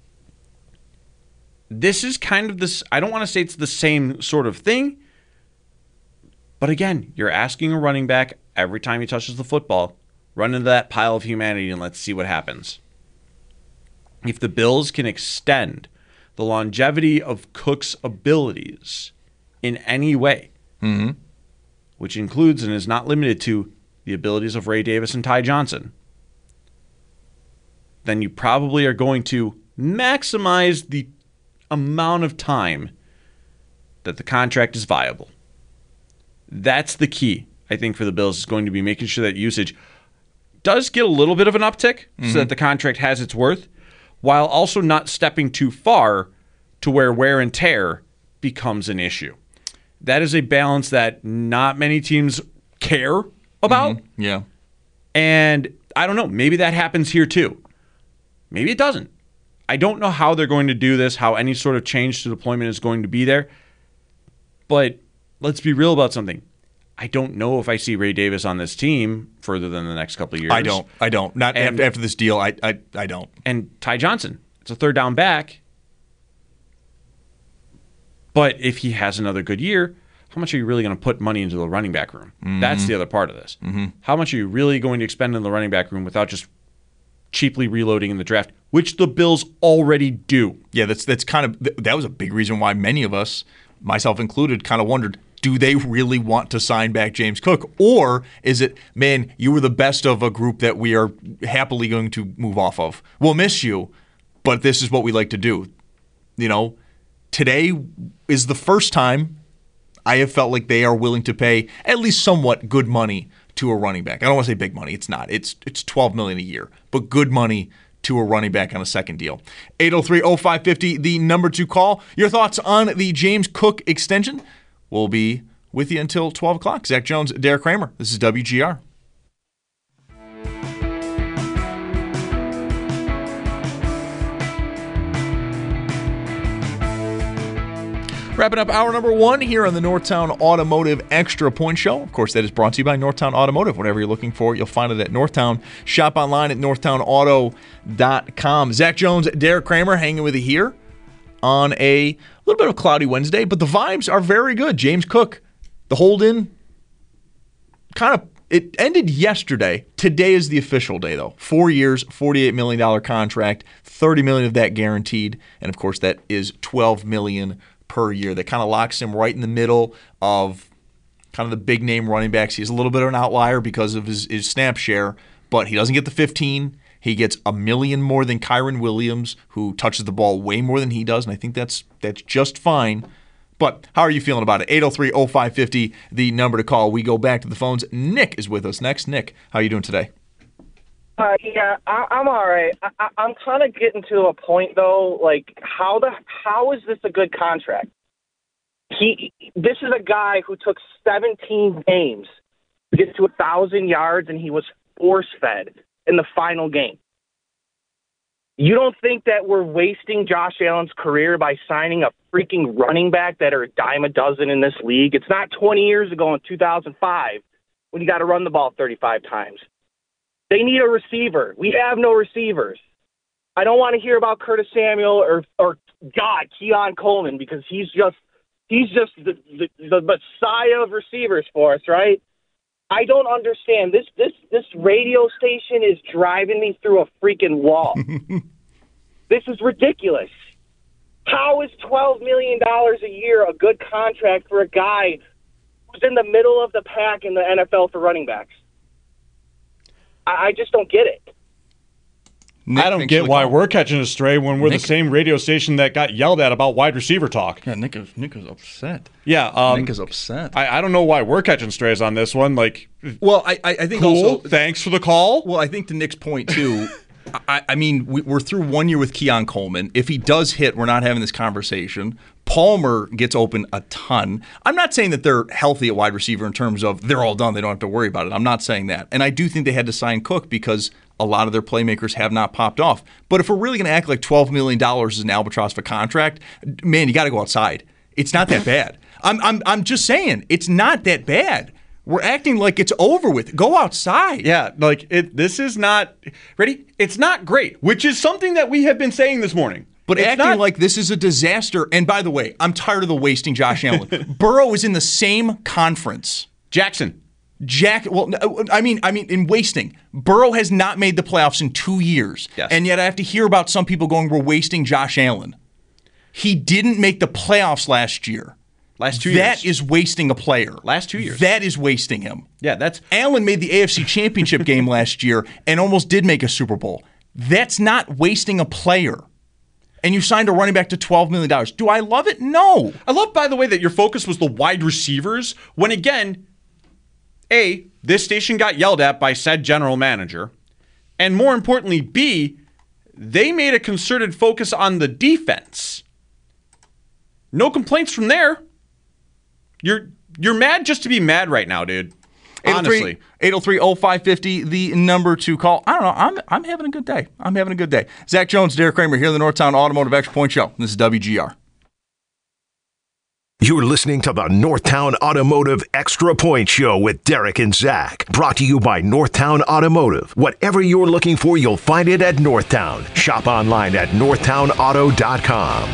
D: This is kind of this, I don't want to say it's the same sort of thing, but again, you're asking a running back every time he touches the football, run into that pile of humanity and let's see what happens. If the Bills can extend the longevity of Cook's abilities in any way,
C: mm-hmm.
D: which includes and is not limited to the abilities of Ray Davis and Ty Johnson, then you probably are going to maximize the amount of time that the contract is viable. That's the key, I think, for the Bills, is going to be making sure that usage does get a little bit of an uptick
C: mm-hmm.
D: so that the contract has its worth, while also not stepping too far to where wear and tear becomes an issue. That is a balance that not many teams care about.
C: Mm-hmm. Yeah.
D: And I don't know, maybe that happens here too. Maybe it doesn't. I don't know how they're going to do this, how any sort of change to deployment is going to be there. But let's be real about something. I don't know if I see Ray Davis on this team further than the next couple of years.
C: I don't. I don't. Not
D: and,
C: after, after this deal, I, I I don't.
D: And Ty Johnson, it's a third down back. But if he has another good year, how much are you really going to put money into the running back room?
C: Mm-hmm.
D: That's the other part of this.
C: Mm-hmm.
D: How much are you really going to expend in the running back room without just cheaply reloading in the draft, which the Bills already do?
C: Yeah, that's that's kind of that was a big reason why many of us, myself included, kind of wondered, do they really want to sign back James Cook? Or is it, man, you were the best of a group that we are happily going to move off of. We'll miss you, but this is what we like to do. You know, today is the first time I have felt like they are willing to pay at least somewhat good money to a running back. I don't want to say big money. It's not. It's it's twelve million dollars a year, but good money to a running back on a second deal. eight oh three oh five five oh, the number to call. Your thoughts on the James Cook extension? We'll be with you until twelve o'clock. Zach Jones, Derek Kramer. This is W G R. Wrapping up hour number one here on the Northtown Automotive Extra Point Show. Of course, that is brought to you by Northtown Automotive. Whatever you're looking for, you'll find it at Northtown. Shop online at northtown auto dot com. Zach Jones, Derek Kramer hanging with you here on a little bit of a cloudy Wednesday, but the vibes are very good. James Cook, the hold-in, kind of, it ended yesterday. Today is the official day, though. Four years, forty-eight million dollars contract, thirty million dollars of that guaranteed, and of course that is twelve million dollars per year. That kind of locks him right in the middle of kind of the big name running backs. He's a little bit of an outlier because of his, his snap share, but he doesn't get the fifteen. He gets a million more than Kyren Williams, who touches the ball way more than he does, and I think that's that's just fine. But how are you feeling about it? eight oh three oh five five oh, the number to call. We go back to the phones. Nick is with us next. Nick, how are you doing today?
H: Uh, yeah, I, I'm all right. I, I, I'm kind of getting to a point, though, like, how the how is this a good contract? He, this is a guy who took seventeen games to get to one thousand yards, and he was force-fed in the final game. You don't think that we're wasting Josh Allen's career by signing a freaking running back that are a dime a dozen in this league? It's not twenty years ago in two thousand five when you got to run the ball thirty-five times. They need a receiver. We have no receivers. I don't want to hear about Curtis Samuel or, or God, Keon Coleman, because he's just he's just the, the, the messiah of receivers for us, right? I don't understand. This this this radio station is driving me through a freaking wall. This is ridiculous. How is twelve million dollars a year a good contract for a guy who's in the middle of the pack in the N F L for running backs? I, I just don't get it.
C: Nick,
D: I don't
C: thanks
D: get
C: for the
D: why
C: call.
D: we're catching a stray when we're
C: Nick-
D: the same radio station that got yelled at about wide receiver talk.
C: Yeah, Nick is, Nick is upset.
D: Yeah, um,
C: Nick is upset.
D: I, I don't know why we're catching strays on this one. Like,
C: well, I, I, I think
D: cool.
C: also.
D: Thanks for the call.
C: Well, I think to Nick's point too. I, I mean, we, we're through one year with Keon Coleman. If he does hit, we're not having this conversation. Palmer gets open a ton. I'm not saying that they're healthy at wide receiver in terms of they're all done. They don't have to worry about it. I'm not saying that. And I do think they had to sign Cook because a lot of their playmakers have not popped off. But if we're really going to act like twelve million dollars is an albatross of a contract, man, you got to go outside. It's not that bad. I'm, I'm, I'm just saying, it's not that bad. We're acting like it's over with. Go outside.
D: Yeah, like it. This is not ready. It's not great, which is something that we have been saying this morning.
C: But
D: it's
C: acting
D: not,
C: like this is a disaster. And by the way, I'm tired of the wasting Josh Allen. Burrow is in the same conference.
D: Jackson.
C: Jack. Well, I mean, I mean, in wasting. Burrow has not made the playoffs in two years,
D: yes.
C: And yet I have to hear about some people going, "We're wasting Josh Allen." He didn't make the playoffs last year.
D: Last two
C: that
D: years.
C: That is wasting a player.
D: Last two years.
C: That is wasting him.
D: Yeah, that's
C: Allen made the A F C Championship game last year and almost did make a Super Bowl. That's not wasting a player. And you signed a running back to twelve million dollars. Do I love it? No.
D: I love, by the way, that your focus was the wide receivers when, again, A, this station got yelled at by said general manager, and more importantly, B, they made a concerted focus on the defense. No complaints from there. You're you're mad just to be mad right now, dude. Honestly.
C: eight oh three oh five five oh, the number to call. I don't know. I'm I'm having a good day. I'm having a good day. Zach Jones, Derek Kramer here on the Northtown Automotive Extra Point Show. This is W G R.
B: You're listening to the Northtown Automotive Extra Point Show with Derek and Zach. Brought to you by Northtown Automotive. Whatever you're looking for, you'll find it at Northtown. Shop online at northtown auto dot com.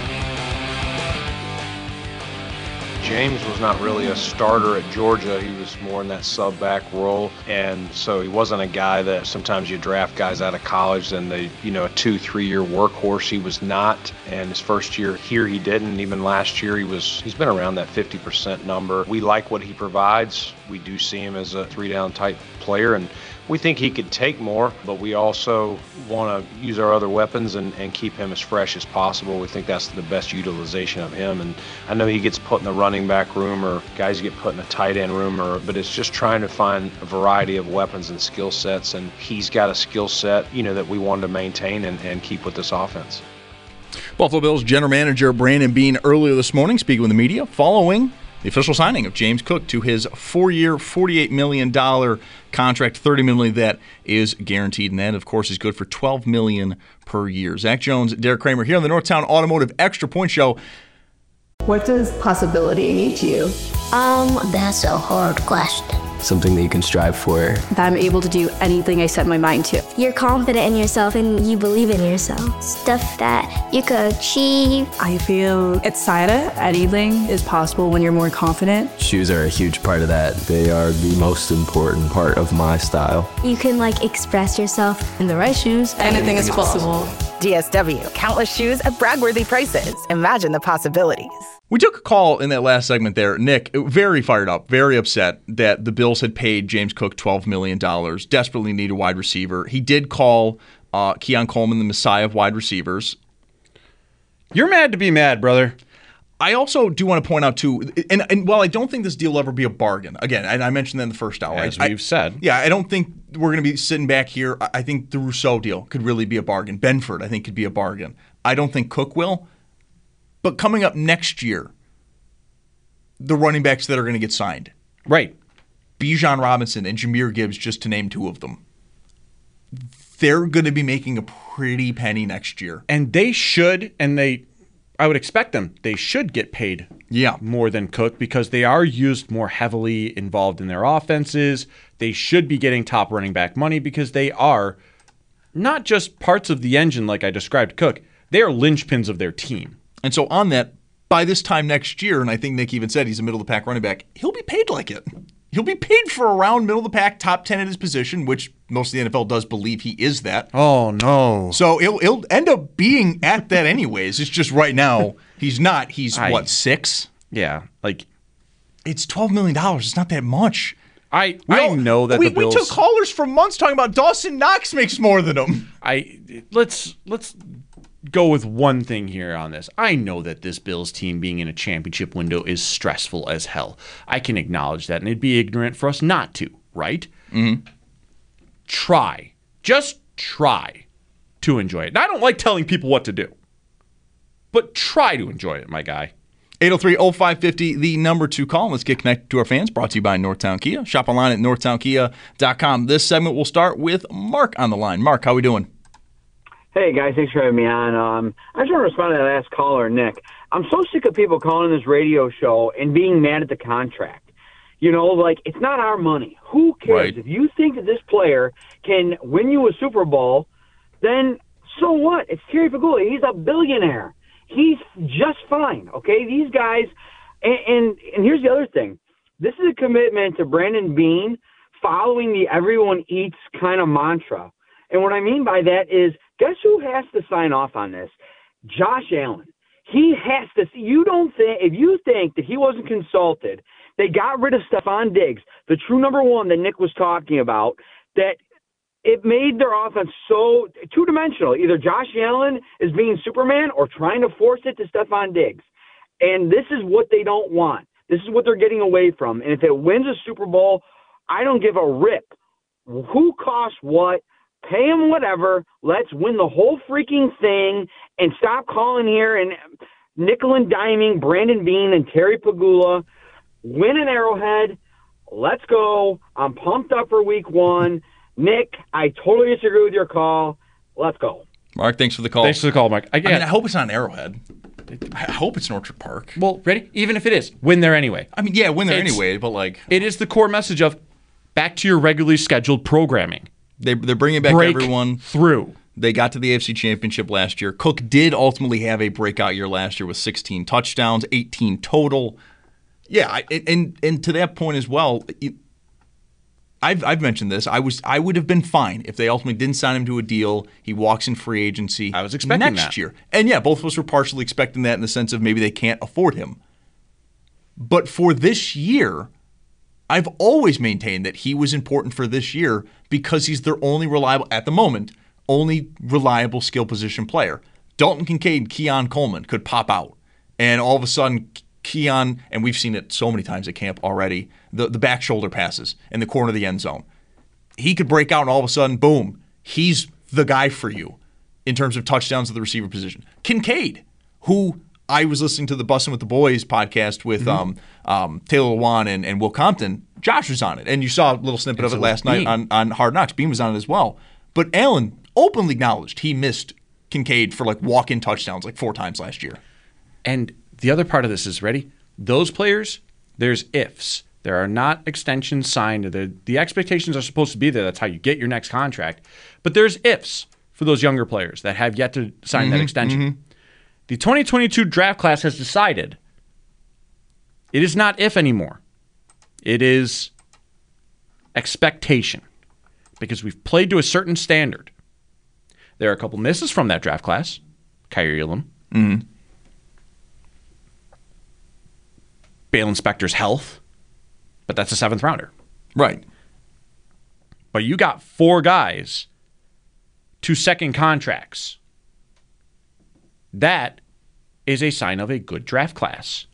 I: James was not really a starter at Georgia. He was more in that sub-back role, and so he wasn't a guy that sometimes you draft guys out of college and they, you know, a two, three-year workhorse. He was not, and his first year here he didn't. Even last year he was. He's been around that fifty percent number. We like what he provides. We do see him as a three-down type player, and we think he could take more, but we also want to use our other weapons and, and keep him as fresh as possible. We think that's the best utilization of him. And I know he gets put in the running back room or guys get put in a tight end room, or, but it's just trying to find a variety of weapons and skill sets. And he's got a skill set, you know, that we want to maintain and, and keep with this offense.
C: Buffalo Bills general manager Brandon Beane earlier this morning speaking with the media following the official signing of James Cook to his four-year, forty-eight million dollars contract. thirty million dollars of that is guaranteed, and that, of course, is good for twelve million dollars per year. Zach Jones, Derek Kramer here on the Northtown Automotive Extra Point Show.
J: What does possibility mean to you?
K: Um, that's a hard question.
L: Something that you can strive for.
M: That I'm able to do anything I set my mind to.
K: You're confident in yourself and you believe in yourself. Stuff that you could achieve.
M: I feel excited. Anything is possible when you're more confident.
L: Shoes are a huge part of that. They are the most important part of my style.
K: You can like express yourself.
M: In the right shoes, anything is possible.
N: D S W, countless shoes at brag-worthy prices. Imagine the possibilities.
C: We took a call in that last segment there. Nick, very fired up, very upset that the Bills had paid James Cook twelve million dollars, desperately needed a wide receiver. He did call uh, Keon Coleman the messiah of wide receivers.
D: You're mad to be mad, brother.
C: I also do want to point out, too, and, and while I don't think this deal will ever be a bargain, again, and I mentioned that in the first hour.
D: As
C: I,
D: we've said.
C: Yeah, I don't think we're going to be sitting back here. I think the Rousseau deal could really be a bargain. Benford, I think, could be a bargain. I don't think Cook will. But coming up next year, the running backs that are going to get signed.
D: Right.
C: Bijan Robinson and Jahmyr Gibbs, just to name two of them. They're going to be making a pretty penny next year.
D: And they should, and they, I would expect them, they should get paid
C: yeah.
D: more than Cook because they are used more heavily involved in their offenses. They should be getting top running back money because they are not just parts of the engine like I described Cook. They are linchpins of their team.
C: And so on that, by this time next year, and I think Nick even said he's a middle-of-the-pack running back, he'll be paid like it. He'll be paid for around middle-of-the-pack, top ten at his position, which most of the N F L does believe he is that.
D: Oh, no.
C: So he'll, he'll end up being at that anyways. It's just right now he's not. He's,
D: I,
C: what, six?
D: Yeah. Like,
C: it's twelve million dollars. It's not that much.
D: I
C: We
D: I
C: all-
D: know that
C: we,
D: the Bills.
C: we took callers for months talking about Dawson Knox makes more than him.
D: I let's let's go with one thing here on this. I know that this Bills team being in a championship window is stressful as hell. I can acknowledge that, and it'd be ignorant for us not to, right?
C: Mm-hmm.
D: Try, just try to enjoy it. And I don't like telling people what to do, but try to enjoy it, my guy.
C: eight oh three oh five five oh, the number two call. Let's get connected to our fans. Brought to you by Northtown Kia. Shop online at northtown kia dot com. This segment will start with Mark on the line. Mark, how we doing?
O: Hey, guys. Thanks for having me on. Um, I just want to respond to that last caller, Nick. I'm so sick of people calling this radio show and being mad at the contract. You know, like, it's not our money. Who cares?
C: Right.
O: If you think that this player can win you a Super Bowl, then so what? It's Terry Pagula. He's a billionaire. He's just fine, okay? These guys, and, and and here's the other thing. This is a commitment to Brandon Beane following the everyone eats kind of mantra. And what I mean by that is, guess who has to sign off on this? Josh Allen. He has to. You don't think, if you think that he wasn't consulted, they got rid of Stephon Diggs, the true number one that Nick was talking about, that it made their offense so two-dimensional. Either Josh Allen is being Superman or trying to force it to Stephon Diggs. And this is what they don't want. This is what they're getting away from. And if it wins a Super Bowl, I don't give a rip. Who costs what? Pay him whatever. Let's win the whole freaking thing and stop calling here and nickel and diming Brandon Beane and Terry Pagula. Win an Arrowhead. Let's go. I'm pumped up for week one. Nick, I totally disagree with your call. Let's go.
C: Mark, thanks for the call.
D: Thanks for the call, Mark.
C: I, mean, I hope it's not an Arrowhead. I hope it's Orchard Park.
D: Well, ready? Even if it is, win there anyway.
C: I mean, yeah, win there
D: It's-
C: anyway, but like...
D: It is the core message of back to your regularly scheduled programming.
C: They, they're bringing back
D: Break
C: everyone.
D: through.
C: They got to the A F C Championship last year. Cook did ultimately have a breakout year last year with sixteen touchdowns, eighteen total. Yeah, I, and and to that point as well, it, I've I've mentioned this. I was I would have been fine if they ultimately didn't sign him to a deal. He walks in free agency.
D: I was expecting
C: next
D: that.
C: year, and yeah, both of us were partially expecting that in the sense of maybe they can't afford him. But for this year, I've always maintained that he was important for this year because he's their only reliable, at the moment, only reliable skill position player. Dalton Kincaid, Keon Coleman could pop out, and all of a sudden, Keon, and we've seen it so many times at camp already, the, the back shoulder passes in the corner of the end zone. He could break out, and all of a sudden, boom, he's the guy for you in terms of touchdowns at the receiver position. Kincaid, who I was listening to the Bussin' with the Boys podcast with mm-hmm. um, um, Taylor Lewan and, and Will Compton. Josh was on it, and you saw a little snippet
D: And
C: of
D: so
C: it last
D: was
C: night on, on Hard Knocks. Beam was on it as well. But Allen openly acknowledged he missed Kincaid for like walk-in touchdowns like four times last year.
D: And the other part of this is, ready? Those players, there's ifs. There are not extensions signed. The, the expectations are supposed to be there. That's how you get your next contract. But there's ifs for those younger players that have yet to sign
C: Mm-hmm,
D: that extension.
C: mm-hmm.
D: The twenty twenty-two draft class has decided it is not if anymore. It is expectation, because we've played to a certain standard. There are a couple misses from that draft class. Kyrie Elam.
C: Mm-hmm.
D: Balen Spector's health, but that's a seventh rounder.
C: Right.
D: But you got four guys to second contracts. That is a sign of a good draft class.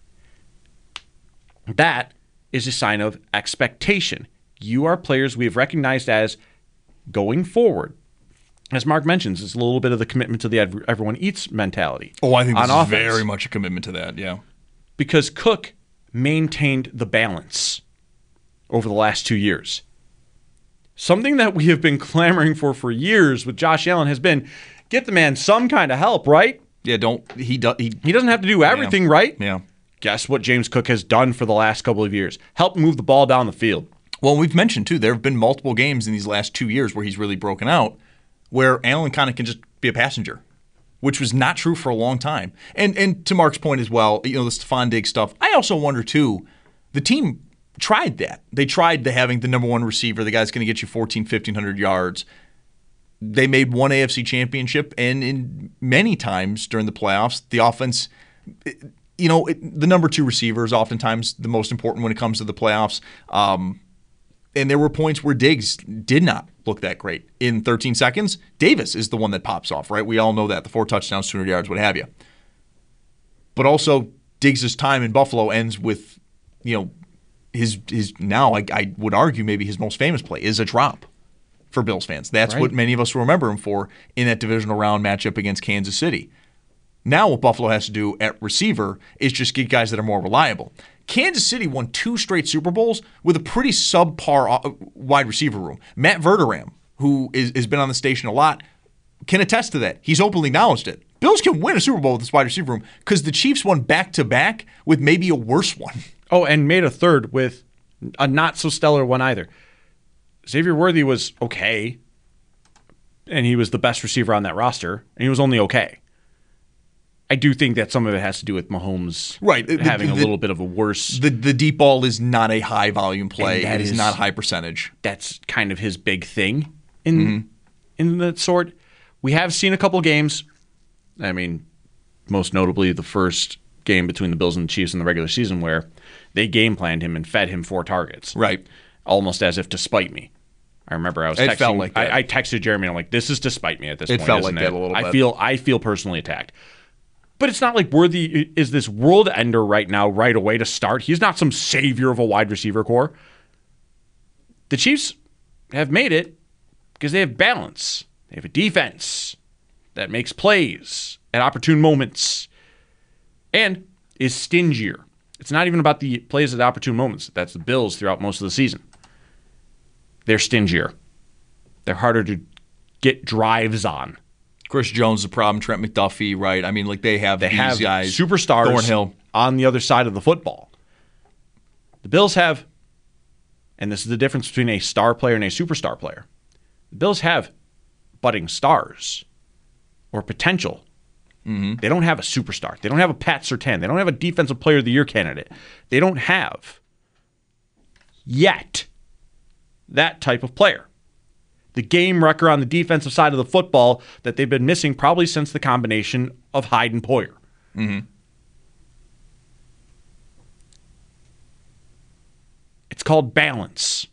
D: That is a sign of expectation. You are players we have recognized as going forward. As Mark mentions, it's a little bit of the commitment to the everyone eats mentality.
C: Oh, I think this
D: on
C: is
D: offense.
C: very much a commitment to that, yeah.
D: Because Cook maintained the balance over the last two years. Something that we have been clamoring for for years with Josh Allen has been, get the man some kind of help, right?
C: Yeah, don't he does he,
D: he doesn't have to do everything,
C: yeah.
D: right?
C: Yeah.
D: Guess what James Cook has done for the last couple of years? Help move the ball down the field.
C: Well, we've mentioned too, there have been multiple games in these last two years where he's really broken out, where Allen kind of can just be a passenger, which was not true for a long time. And and to Mark's point as well, you know, the Stephon Diggs stuff, I also wonder too, the team tried that. They tried the having the number one receiver, the guy's going to get you fourteen, fifteen hundred yards. They made one A F C championship, and in many times during the playoffs, the offense, you know, it, the number two receiver is oftentimes the most important when it comes to the playoffs. Um, And there were points where Diggs did not look that great. In thirteen seconds, Davis is the one that pops off, right? We all know that. The four touchdowns, two hundred yards, what have you. But also, Diggs' time in Buffalo ends with, you know, his his now, I, I would argue, maybe his most famous play is a drop for Bills fans. That's right. What many of us remember him for in that divisional round matchup against Kansas City. Now what Buffalo has to do at receiver is just get guys that are more reliable. Kansas City won two straight Super Bowls with a pretty subpar wide receiver room. Matt Verderam, who is, has been on the station a lot, can attest to that. He's openly acknowledged it. Bills can win a Super Bowl with this wide receiver room because the Chiefs won back-to-back with maybe a worse one.
D: Oh, and made a third with a not-so-stellar one either. Xavier Worthy was okay, and he was the best receiver on that roster, and he was only okay. I do think that some of it has to do with Mahomes
C: right.
D: having
C: the, the,
D: a little bit of a worse...
C: The the deep ball is not a high-volume play.
D: That
C: it is, is not high percentage.
D: That's kind of his big thing in
C: mm-hmm.
D: in the sort. We have seen a couple games. I mean, most notably the first game between the Bills and the Chiefs in the regular season where they game planned him and fed him four targets.
C: Right.
D: Almost as if to spite me. I remember I was texting.
C: It felt like that.
D: I, I texted Jeremy and I'm like, this is to spite me at this
C: it
D: point.
C: It felt
D: isn't
C: like
D: it?
C: that a little
D: I
C: bit.
D: feel I feel personally attacked. But it's not like Worthy is this world ender right now, right away to start. He's not some savior of a wide receiver core. The Chiefs have made it because they have balance. They have a defense that makes plays at opportune moments and is stingier. It's not even about the plays at opportune moments. That's the Bills throughout most of the season. They're stingier. They're harder to get drives on.
C: Chris Jones is a problem. Trent McDuffie, right? I mean, like they have
D: they
C: these
D: have
C: guys.
D: Superstars
C: Thornhill
D: on the other side of the football. The Bills have, and this is the difference between a star player and a superstar player. The Bills have budding stars or potential.
C: Mm-hmm.
D: They don't have a superstar. They don't have a Pat Surtain. They don't have a Defensive Player of the Year candidate. They don't have yet that type of player. The game wrecker on the defensive side of the football that they've been missing probably since the combination of Hyde and Poyer.
C: Mm-hmm.
D: It's called balance,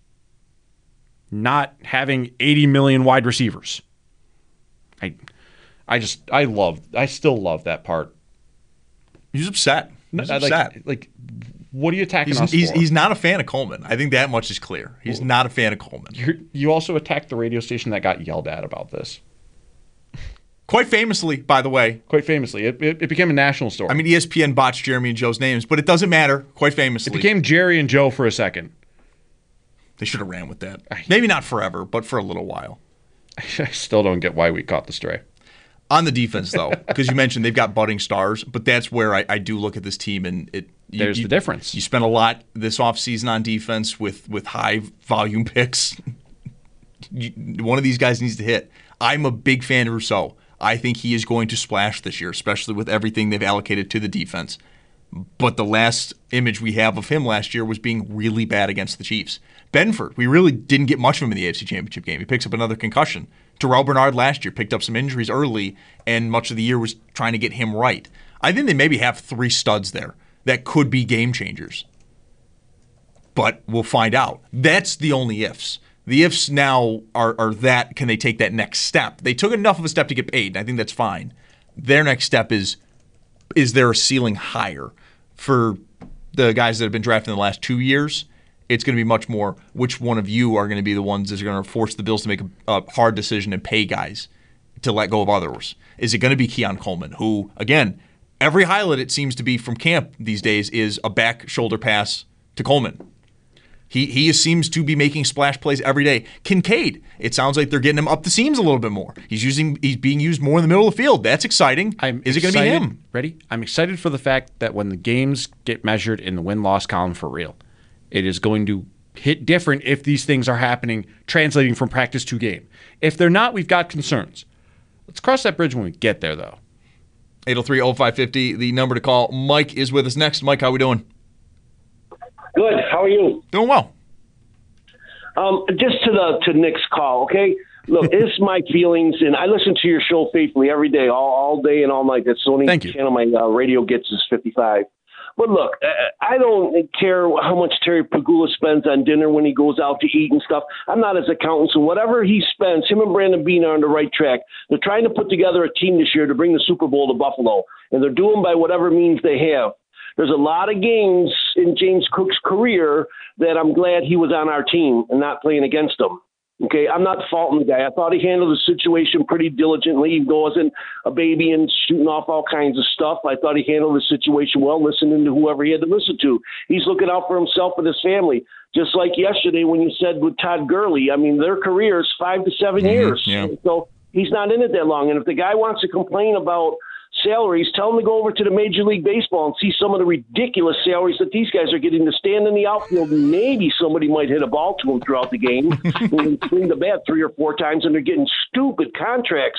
D: not having eighty million wide receivers. I, I just, I love, I still love that part.
C: He's upset. He's
D: like,
C: upset.
D: Like, what are you attacking
C: he's,
D: us
C: he's,
D: for?
C: He's not a fan of Coleman. I think that much is clear. He's well, not a fan of Coleman.
D: You're, you also attacked the radio station that got yelled at about this.
C: Quite famously, by the way.
D: Quite famously. It, it, it became a national story.
C: I mean, E S P N botched Jeremy and Joe's names, but it doesn't matter. Quite famously.
D: It became Jerry and Joe for a second.
C: They should have ran with that. Maybe not forever, but for a little while.
D: I still don't get why we caught the stray.
C: On the defense, though, because you mentioned they've got budding stars, but that's where I, I do look at this team, and it you,
D: there's
C: you,
D: the difference.
C: You spent a lot this offseason on defense with, with high-volume picks. you, one of these guys needs to hit. I'm a big fan of Rousseau. I think he is going to splash this year, especially with everything they've allocated to the defense. But the last image we have of him last year was being really bad against the Chiefs. Benford, we really didn't get much of him in the A F C Championship game. He picks up another concussion. Terrell Bernard last year picked up some injuries early, and much of the year was trying to get him right. I think they maybe have three studs there that could be game changers. But we'll find out. That's the only ifs. The ifs now are, are that, can they take that next step? They took enough of a step to get paid, and I think that's fine. Their next step is, is there a ceiling higher? For the guys that have been drafted in the last two years, it's going to be much more which one of you are going to be the ones that are going to force the Bills to make a, a hard decision and pay guys to let go of others. Is it going to be Keon Coleman, who, again, every highlight it seems to be from camp these days is a back shoulder pass to Coleman. He he seems to be making splash plays every day. Kincaid, it sounds like they're getting him up the seams a little bit more. He's using he's being used more in the middle of the field. That's exciting.
D: I'm
C: is it going to be him?
D: Ready? I'm excited for the fact that when the games get measured in the win-loss column for real, it is going to hit different if these things are happening, translating from practice to game. If they're not, we've got concerns. Let's cross that bridge when we get there, though.
C: eight oh three oh five fifty, the number to call. Mike is with us next. Mike, how we doing?
P: Good. How are you?
C: Doing well.
P: Um, just to the to Nick's call, okay? Look, it's my feelings, and I listen to your show faithfully every day, all, all day and all night. That's the only
D: Thank you.
P: channel my uh, radio gets is fifty-five. But look, I don't care how much Terry Pegula spends on dinner when he goes out to eat and stuff. I'm not his accountant, so whatever he spends, him and Brandon Beane are on the right track. They're trying to put together a team this year to bring the Super Bowl to Buffalo, and they're doing by whatever means they have. There's a lot of games in James Cook's career that I'm glad he was on our team and not playing against them. Okay, I'm not faulting the guy. I thought he handled the situation pretty diligently. He wasn't a baby and shooting off all kinds of stuff. I thought he handled the situation well, listening to whoever he had to listen to. He's looking out for himself and his family. Just like yesterday when you said with Todd Gurley, I mean, their career is five to seven
C: Mm-hmm,
P: years.
C: yeah.
P: So he's not in it that long. And if the guy wants to complain about salaries, tell him to go over to the Major League Baseball and see some of the ridiculous salaries that these guys are getting to stand in the outfield. Maybe somebody might hit a ball to them throughout the game and swing the bat three or four times, and they're getting stupid contracts.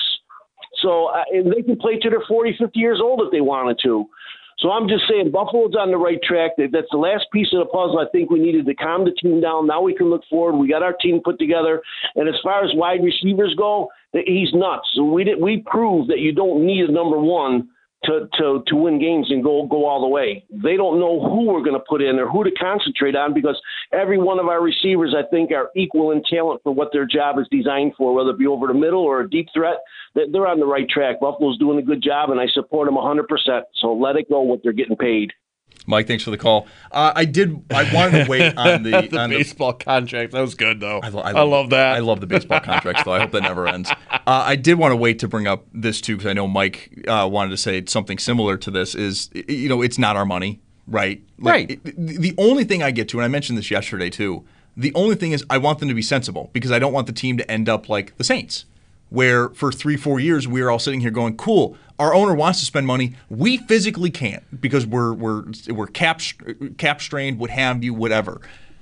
P: So uh, and they can play till they're forty, fifty years old if they wanted to. So I'm just saying Buffalo's on the right track. That's the last piece of the puzzle I think we needed to calm the team down. Now we can look forward. We got our team put together. And as far as wide receivers go, he's nuts. So we did, we proved that you don't need a number one to, to, to win games and go go all the way. They don't know who we're going to put in or who to concentrate on because every one of our receivers, I think, are equal in talent for what their job is designed for, whether it be over the middle or a deep threat. They're on the right track. Buffalo's doing a good job, and I support them one hundred percent. So let it go what they're getting paid.
C: Mike, thanks for the call. Uh, I did. I wanted to wait on the,
D: the
C: on
D: baseball the, contract. That was good, though.
C: I, lo- I,
D: I
C: love,
D: love that.
C: I love the baseball contracts, though. I hope that never ends. Uh, I did want to wait to bring up this, too, because I know Mike uh, wanted to say something similar to this is, you know, it's not our money, right? Like,
D: right.
C: It, the only thing I get to, and I mentioned this yesterday, too, the only thing is I want them to be sensible because I don't want the team to end up like the Saints, where for three, four years we were all sitting here going, cool, our owner wants to spend money. We physically can't because we're we're we're cap cap strained, what have you, whatever.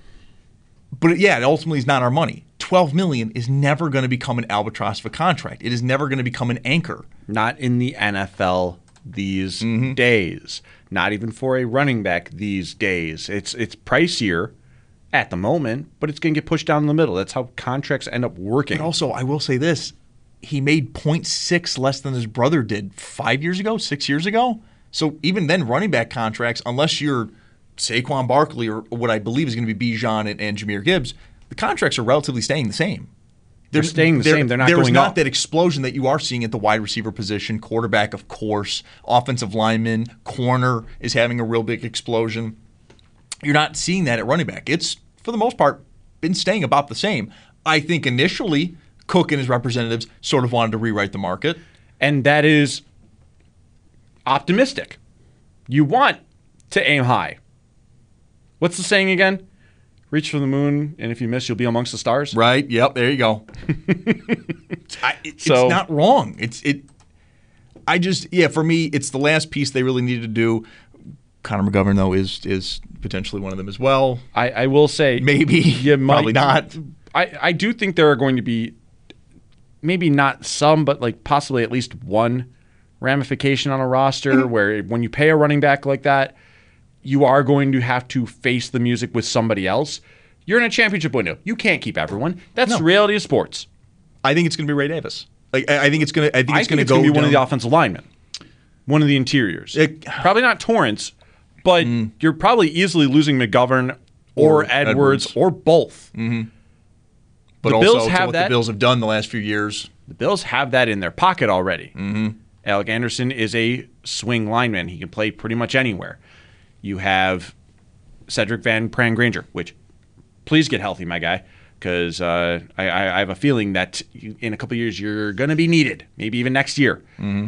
C: But yeah, it ultimately is not our money. twelve million dollars is never going to become an albatross of a contract. It is never going to become an anchor.
D: Not in the N F L these
C: mm-hmm.
D: days. Not even for a running back these days. It's it's pricier at the moment, but it's going to get pushed down in the middle. That's how contracts end up working.
C: But also, I will say this. He made zero point six less than his brother did five years ago, six years ago. So even then, running back contracts, unless you're Saquon Barkley or what I believe is going to be Bijan and, and Jahmyr Gibbs, the contracts are relatively staying the same.
D: They're, they're staying the
C: they're,
D: same. They're not
C: there
D: going
C: is not
D: up.
C: that explosion that you are seeing at the wide receiver position, quarterback, of course, offensive lineman, corner is having a real big explosion. You're not seeing that at running back. It's, for the most part, been staying about the same. I think initially Cook and his representatives sort of wanted to rewrite the market.
D: And that is optimistic. You want to aim high. What's the saying again? Reach for the moon, and if you miss, you'll be amongst the stars.
C: Right. Yep. There you go. I, it,
D: so,
C: it's not wrong. It's it. I just yeah. For me, it's the last piece they really needed to do. Connor McGovern though is is potentially one of them as well.
D: I, I will say
C: maybe
D: you might,
C: probably not.
D: I, I do think there are going to be maybe not some, but like possibly at least one ramification on a roster mm-hmm. where when you pay a running back like that, you are going to have to face the music with somebody else. You're in a championship window. You can't keep everyone. That's no. the reality of sports.
C: I think it's going to be Ray Davis. Like I think it's going to. I think it's going to
D: go.
C: Be
D: one of the offensive linemen, one of the interiors. It, probably not Torrance, but mm. you're probably easily losing McGovern or, or Edwards, Edwards or both.
C: Mm-hmm. But
D: the
C: also
D: Bills have
C: what
D: that.
C: the Bills have done the last few years.
D: The Bills have that in their pocket already.
C: Mm-hmm.
D: Alec Anderson is a swing lineman. He can play pretty much anywhere. You have Cedric Van Pran Granger, which please get healthy, my guy, because uh, I, I have a feeling that you, in a couple of years you're going to be needed, maybe even next year.
C: Mm-hmm.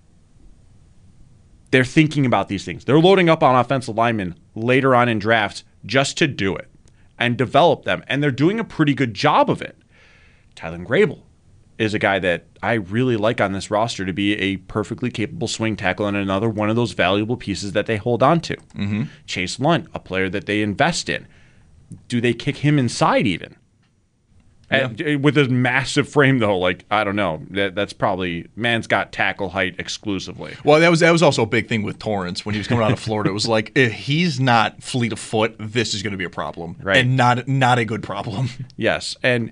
D: They're thinking about these things. They're loading up on offensive linemen later on in drafts just to do it and develop them, and they're doing a pretty good job of it. Tylen Grable is a guy that I really like on this roster to be a perfectly capable swing tackle and another one of those valuable pieces that they hold on to.
C: Mm-hmm.
D: Chase Lunt, a player that they invest in. Do they kick him inside even? Yeah. And with a massive frame, though, like, I don't know. That, that's probably, man's got tackle height exclusively.
C: Well, that was that was also a big thing with Torrance when he was coming out of Florida. It was like, if he's not fleet of foot, this is going to be a problem.
D: Right.
C: And not not a good problem.
D: Yes. And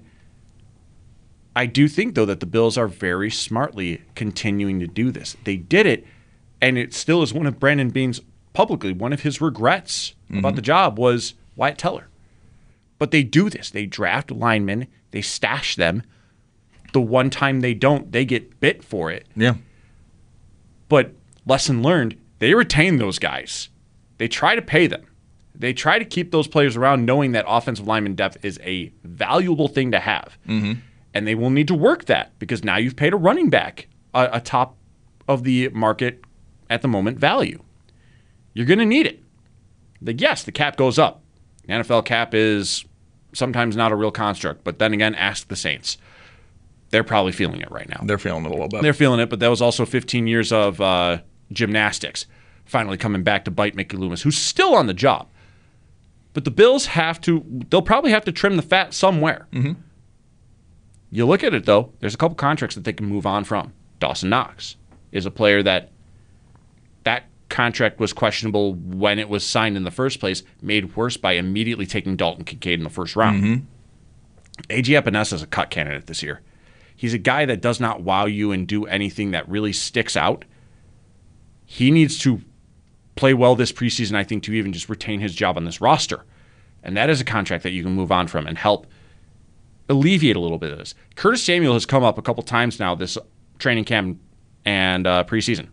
D: I do think, though, that the Bills are very smartly continuing to do this. They did it, and it still is one of Brandon Beane's publicly one of his regrets
C: Mm-hmm.
D: about the job was Wyatt Teller. But they do this. They draft linemen. They stash them. The one time they don't, they get bit for it.
C: Yeah.
D: But lesson learned, they retain those guys. They try to pay them. They try to keep those players around knowing that offensive lineman depth is a valuable thing to have.
C: Mm-hmm.
D: And they will need to work that because now you've paid a running back a, a top of the market at the moment value. You're going to need it. Like, yes, the cap goes up. The N F L cap is sometimes not a real construct, but then again, ask the Saints. They're probably feeling it right now.
C: They're feeling it a little bit.
D: They're feeling it, but that was also fifteen years of uh, gymnastics finally coming back to bite Mickey Loomis, who's still on the job. But the Bills have to, they'll probably have to trim the fat somewhere.
C: Mm-hmm.
D: You look at it, though, there's a couple contracts that they can move on from. Dawson Knox is a player that that contract was questionable when it was signed in the first place, made worse by immediately taking Dalton Kincaid in the first round.
C: Mm-hmm.
D: A J Epinesa is a cut candidate this year. He's a guy that does not wow you and do anything that really sticks out. He needs to play well this preseason, I think, to even just retain his job on this roster. And that is a contract that you can move on from and help alleviate a little bit of this. Curtis Samuel has come up a couple times now this training camp and uh, preseason.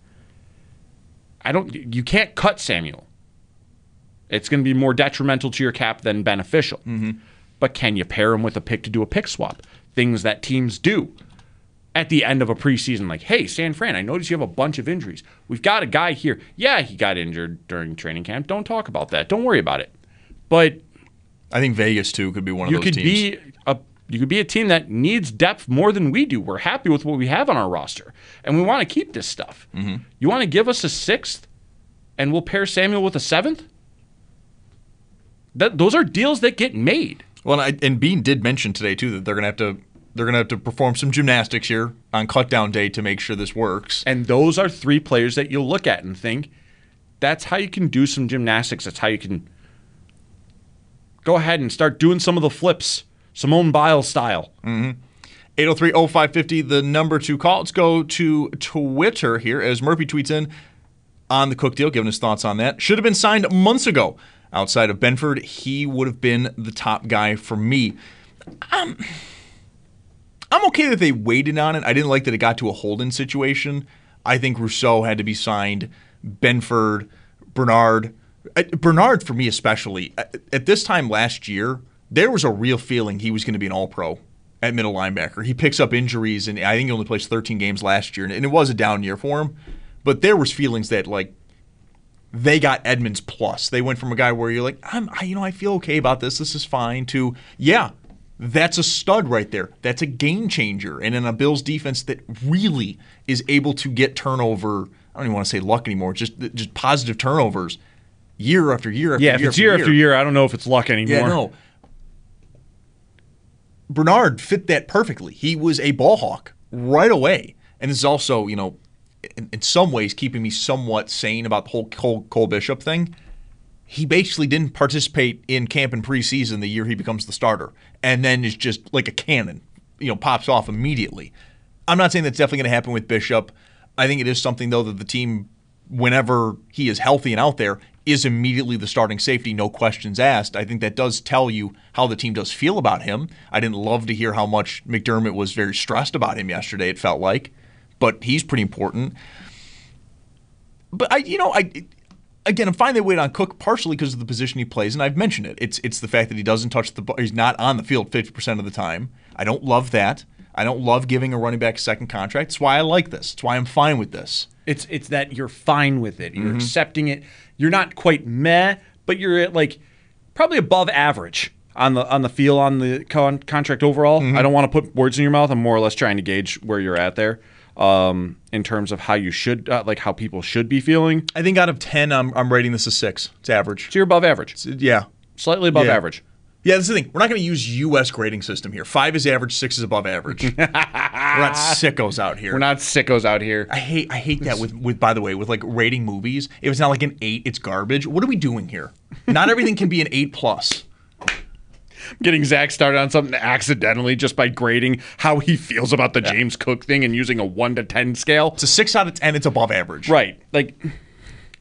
D: I don't. You can't cut Samuel. It's going to be more detrimental to your cap than beneficial.
C: Mm-hmm.
D: But can you pair him with a pick to do a pick swap? Things that teams do at the end of a preseason, like, hey, San Fran, I noticed you have a bunch of injuries. We've got a guy here. Yeah, he got injured during training camp. Don't talk about that. Don't worry about it. But
C: I think Vegas too could be one of
D: you
C: those
D: could
C: teams.
D: Be a you could be a team that needs depth more than we do. We're happy with what we have on our roster, and we want to keep this stuff.
C: Mm-hmm.
D: You want to give us a sixth, and we'll pair Samuel with a seventh? That those are deals that get made.
C: Well, and, I, and Bean did mention today too that they're gonna have to they're gonna have to perform some gymnastics here on cutdown day to make sure this works.
D: And those are three players that you'll look at and think, that's how you can do some gymnastics. That's how you can go ahead and start doing some of the flips, Simone Biles style.
C: Mm-hmm. eight oh three oh five five oh, the number to call. Let's go to Twitter here as Murphy tweets in on the Cook deal, giving his thoughts on that. Should have been signed months ago. Outside of Benford, he would have been the top guy for me. Um, I'm okay that they waited on it. I didn't like that it got to a Holden situation. I think Rousseau had to be signed. Benford, Bernard. Uh, Bernard, for me especially, at, at this time last year, there was a real feeling he was going to be an all-pro at middle linebacker. He picks up injuries, and I think he only plays thirteen games last year, and it was a down year for him. But there was feelings that, like, they got Edmonds plus. They went from a guy where you're like, I'm, I, you know, I feel okay about this. This is fine. To, yeah, that's a stud right there. That's a game changer. And in a Bills defense that really is able to get turnover, I don't even want to say luck anymore, just just positive turnovers year after year after
D: yeah,
C: year.
D: Yeah, if it's year after year, I don't know if it's luck anymore.
C: Yeah, no. Bernard fit that perfectly. He was a ball hawk right away. And this is also, you know, In, in some ways keeping me somewhat sane about the whole Cole, Cole Bishop thing. He basically didn't participate in camp and preseason the year he becomes the starter, and then is just like a cannon, you know, pops off immediately. I'm not saying that's definitely going to happen with Bishop. I think it is something, though, that the team, whenever he is healthy and out there, is immediately the starting safety, no questions asked. I think that does tell you how the team does feel about him. I didn't love to hear how much McDermott was very stressed about him yesterday, it felt like. But he's pretty important. But I, you know, I again, I'm fine they wait on Cook partially because of the position he plays, and I've mentioned it. It's it's the fact that he doesn't touch the ball. He's not on the field fifty percent of the time. I don't love that. I don't love giving a running back a second contract. That's why I like this. That's why I'm fine with this.
D: It's it's that you're fine with it. You're
C: Mm-hmm.
D: accepting it. You're not quite meh, but you're at like probably above average on the on the feel on the con- contract overall.
C: Mm-hmm.
D: I don't want to put words in your mouth. I'm more or less trying to gauge where you're at there. Um, in terms of how you should, uh, like how people should be feeling.
C: I think out of ten, I'm I'm rating this a six. It's average.
D: So you're above average.
C: It's, yeah,
D: slightly above
C: yeah.
D: average.
C: Yeah, that's the thing. We're not going to use U S grading system here. Five is average, six is above average. We're not sickos out here.
D: We're not sickos out here.
C: I hate I hate that with, with by the way, with like rating movies. If it's not like an eight, it's garbage. What are we doing here? Not everything can be an eight plus.
D: Getting Zach started on something accidentally just by grading how he feels about the yeah. James Cook thing and using a one to ten scale.
C: It's a six out of ten. It's above average.
D: Right. Like,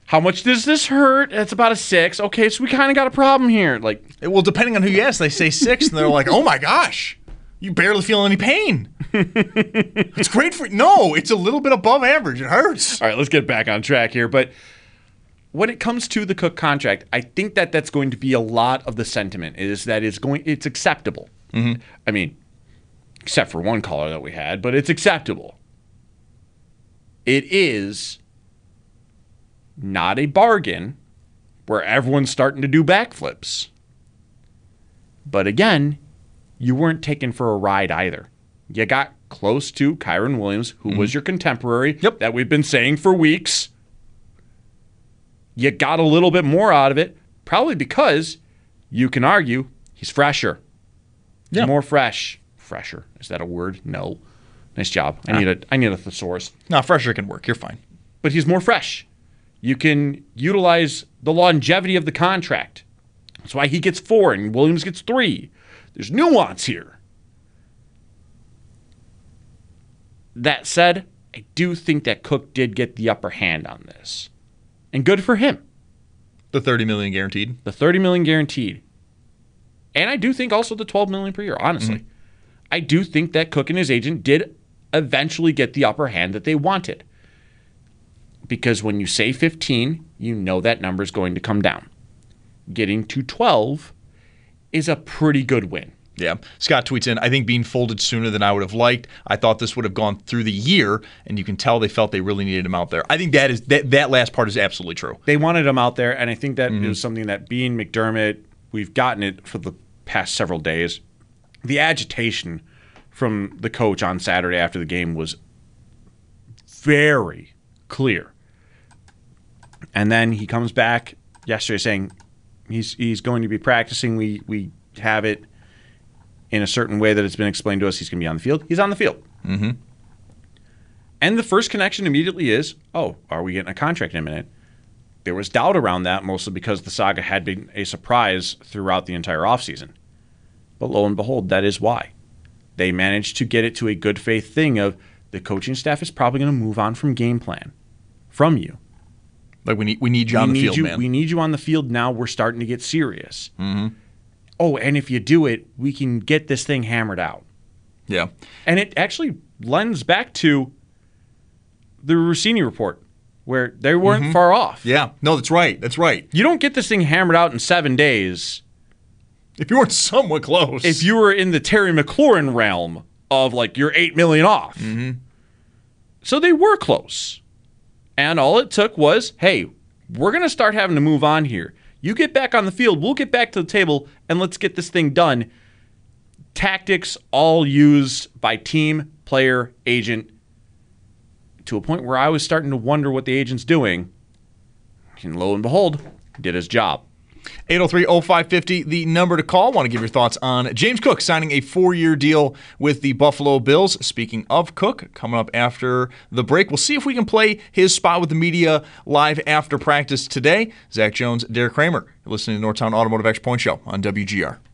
D: How much does this hurt? It's about a six. Okay, so we kind of got a problem here. Like,
C: well, depending on who you ask, they say six, and they're like, "Oh my gosh, you barely feel any pain." It's great for no. It's a little bit above average. It hurts.
D: All right, let's get back on track here. But when it comes to the Cook contract, I think that that's going to be a lot of the sentiment is that it's going. It's acceptable.
C: Mm-hmm.
D: I mean, except for one caller that we had, but it's acceptable. It is not a bargain where everyone's starting to do backflips. But again, you weren't taken for a ride either. You got close to Kyron Williams, who mm-hmm. was your contemporary
C: yep.
D: that we've been saying for weeks. You got a little bit more out of it, probably because you can argue he's fresher. He's
C: yeah.
D: more fresh. Fresher. Is that a word? No. Nice job. I
C: ah.
D: need a I need a thesaurus.
C: No, fresher can work. You're fine.
D: But he's more fresh. You can utilize the longevity of the contract. That's why he gets four and Williams gets three. There's nuance here. That said, I do think that Cook did get the upper hand on this. And good for him.
C: The thirty million dollars guaranteed.
D: The thirty million dollars guaranteed. And I do think also the twelve million dollars per year, honestly. Mm-hmm. I do think that Cook and his agent did eventually get the upper hand that they wanted. Because when you say fifteen, you know that number is going to come down. Getting to twelve is a pretty good win.
C: Yeah. Scott tweets in, I think being folded sooner than I would have liked. I thought this would have gone through the year, and you can tell they felt they really needed him out there. I think that is that, that last part is absolutely true.
D: They wanted him out there, and I think that
C: mm-hmm.
D: is something that being McDermott, we've gotten it for the past several days. The agitation from the coach on Saturday after the game was very clear. And then he comes back yesterday saying he's he's going to be practicing. We we have it in a certain way that it's been explained to us. He's going to be on the field. He's on the field.
C: Mm-hmm.
D: And the first connection immediately is, oh, are we getting a contract in a minute? There was doubt around that, mostly because the saga had been a surprise throughout the entire offseason. But lo and behold, that is why. They managed to get it to a good faith thing of the coaching staff is probably going to move on from game plan from you.
C: Like we need we need you on
D: we
C: the
D: need
C: field,
D: you,
C: man.
D: We need you on the field now. We're starting to get serious.
C: Mm-hmm.
D: Oh, and if you do it, we can get this thing hammered out.
C: Yeah.
D: And it actually lends back to the Rossini report, where they weren't
C: mm-hmm.
D: far off.
C: Yeah. No, that's right. That's right.
D: You don't get this thing hammered out in seven days.
C: If you weren't somewhat close.
D: If you were in the Terry McLaurin realm of like you're eight million off.
C: Mm-hmm.
D: So they were close. And all it took was, hey, we're going to start having to move on here. You get back on the field, we'll get back to the table, and let's get this thing done. Tactics all used by team, player, agent, to a point where I was starting to wonder what the agent's doing. And lo and behold, did his job.
C: eight oh three oh five five oh, the number to call. Want to give your thoughts on James Cook signing a four-year deal with the Buffalo Bills. Speaking of Cook, coming up after the break, we'll see if we can play his spot with the media live after practice today. Zach Jones, Derek Kramer. You're listening to Northtown Automotive Extra Point Show on W G R.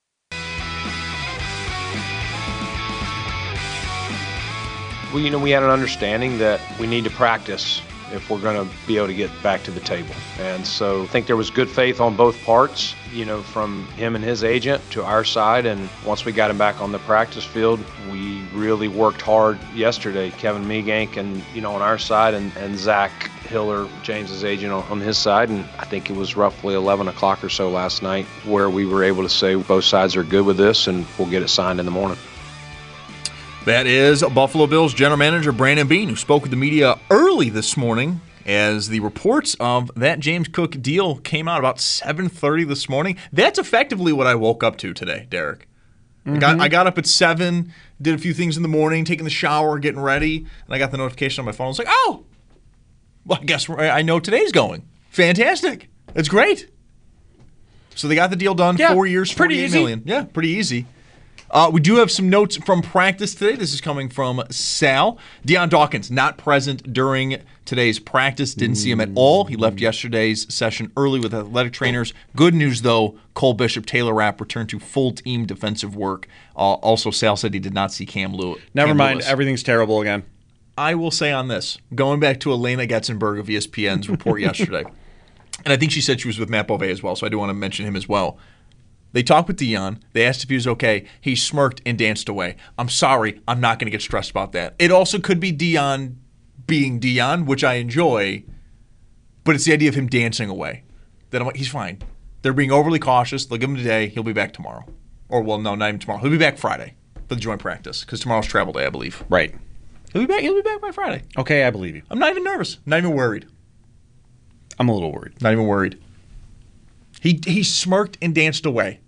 I: Well, you know, we had an understanding that we need to practice if we're going to be able to get back to the table. And so I think there was good faith on both parts, you know, from him and his agent to our side. And once we got him back on the practice field, we really worked hard yesterday. Kevin Meegank and, you know, on our side, and, and Zach Hiller, James's agent, on, on his side. And I think it was roughly eleven o'clock or so last night where we were able to say both sides are good with this and we'll get it signed in the morning.
C: That is Buffalo Bills general manager Brandon Beane, who spoke with the media early this morning as the reports of that James Cook deal came out about seven thirty this morning. That's effectively what I woke up to today, Derek. Mm-hmm. I got I got up at seven, did a few things in the morning, taking the shower, getting ready, and I got the notification on my phone. I was like, oh, well, I guess I know today's going. Fantastic. That's great. So they got the deal done,
D: yeah,
C: four years, forty-eight million. Yeah, pretty easy. Uh, we do have some notes from practice today. This is coming from Sal. Deion Dawkins not present during today's practice. Didn't see him at all. He left yesterday's session early with athletic trainers. Good news, though, Cole Bishop, Taylor Rapp returned to full-team defensive work. Uh, also, Sal said he did not see Cam Lewis.
D: Never
C: Cam
D: mind.
C: Lewis.
D: Everything's terrible again.
C: I will say on this, going back to Elena Getzenberg of E S P N's report yesterday, and I think she said she was with Matt Bove as well, so I do want to mention him as well. They talked with Deion. They asked if he was okay. He smirked and danced away. I'm sorry. I'm not going to get stressed about that. It also could be Deion being Deion, which I enjoy, but it's the idea of him dancing away. That I'm like, he's fine. They're being overly cautious. They'll give him today. He'll be back tomorrow. Or, well, no, not even tomorrow. He'll be back Friday for the joint practice because tomorrow's travel day, I believe.
D: Right.
C: He'll be back. He'll be back by Friday.
D: Okay, I believe you.
C: I'm not even nervous. Not even worried.
D: I'm a little worried.
C: Not even worried. He he smirked and danced away.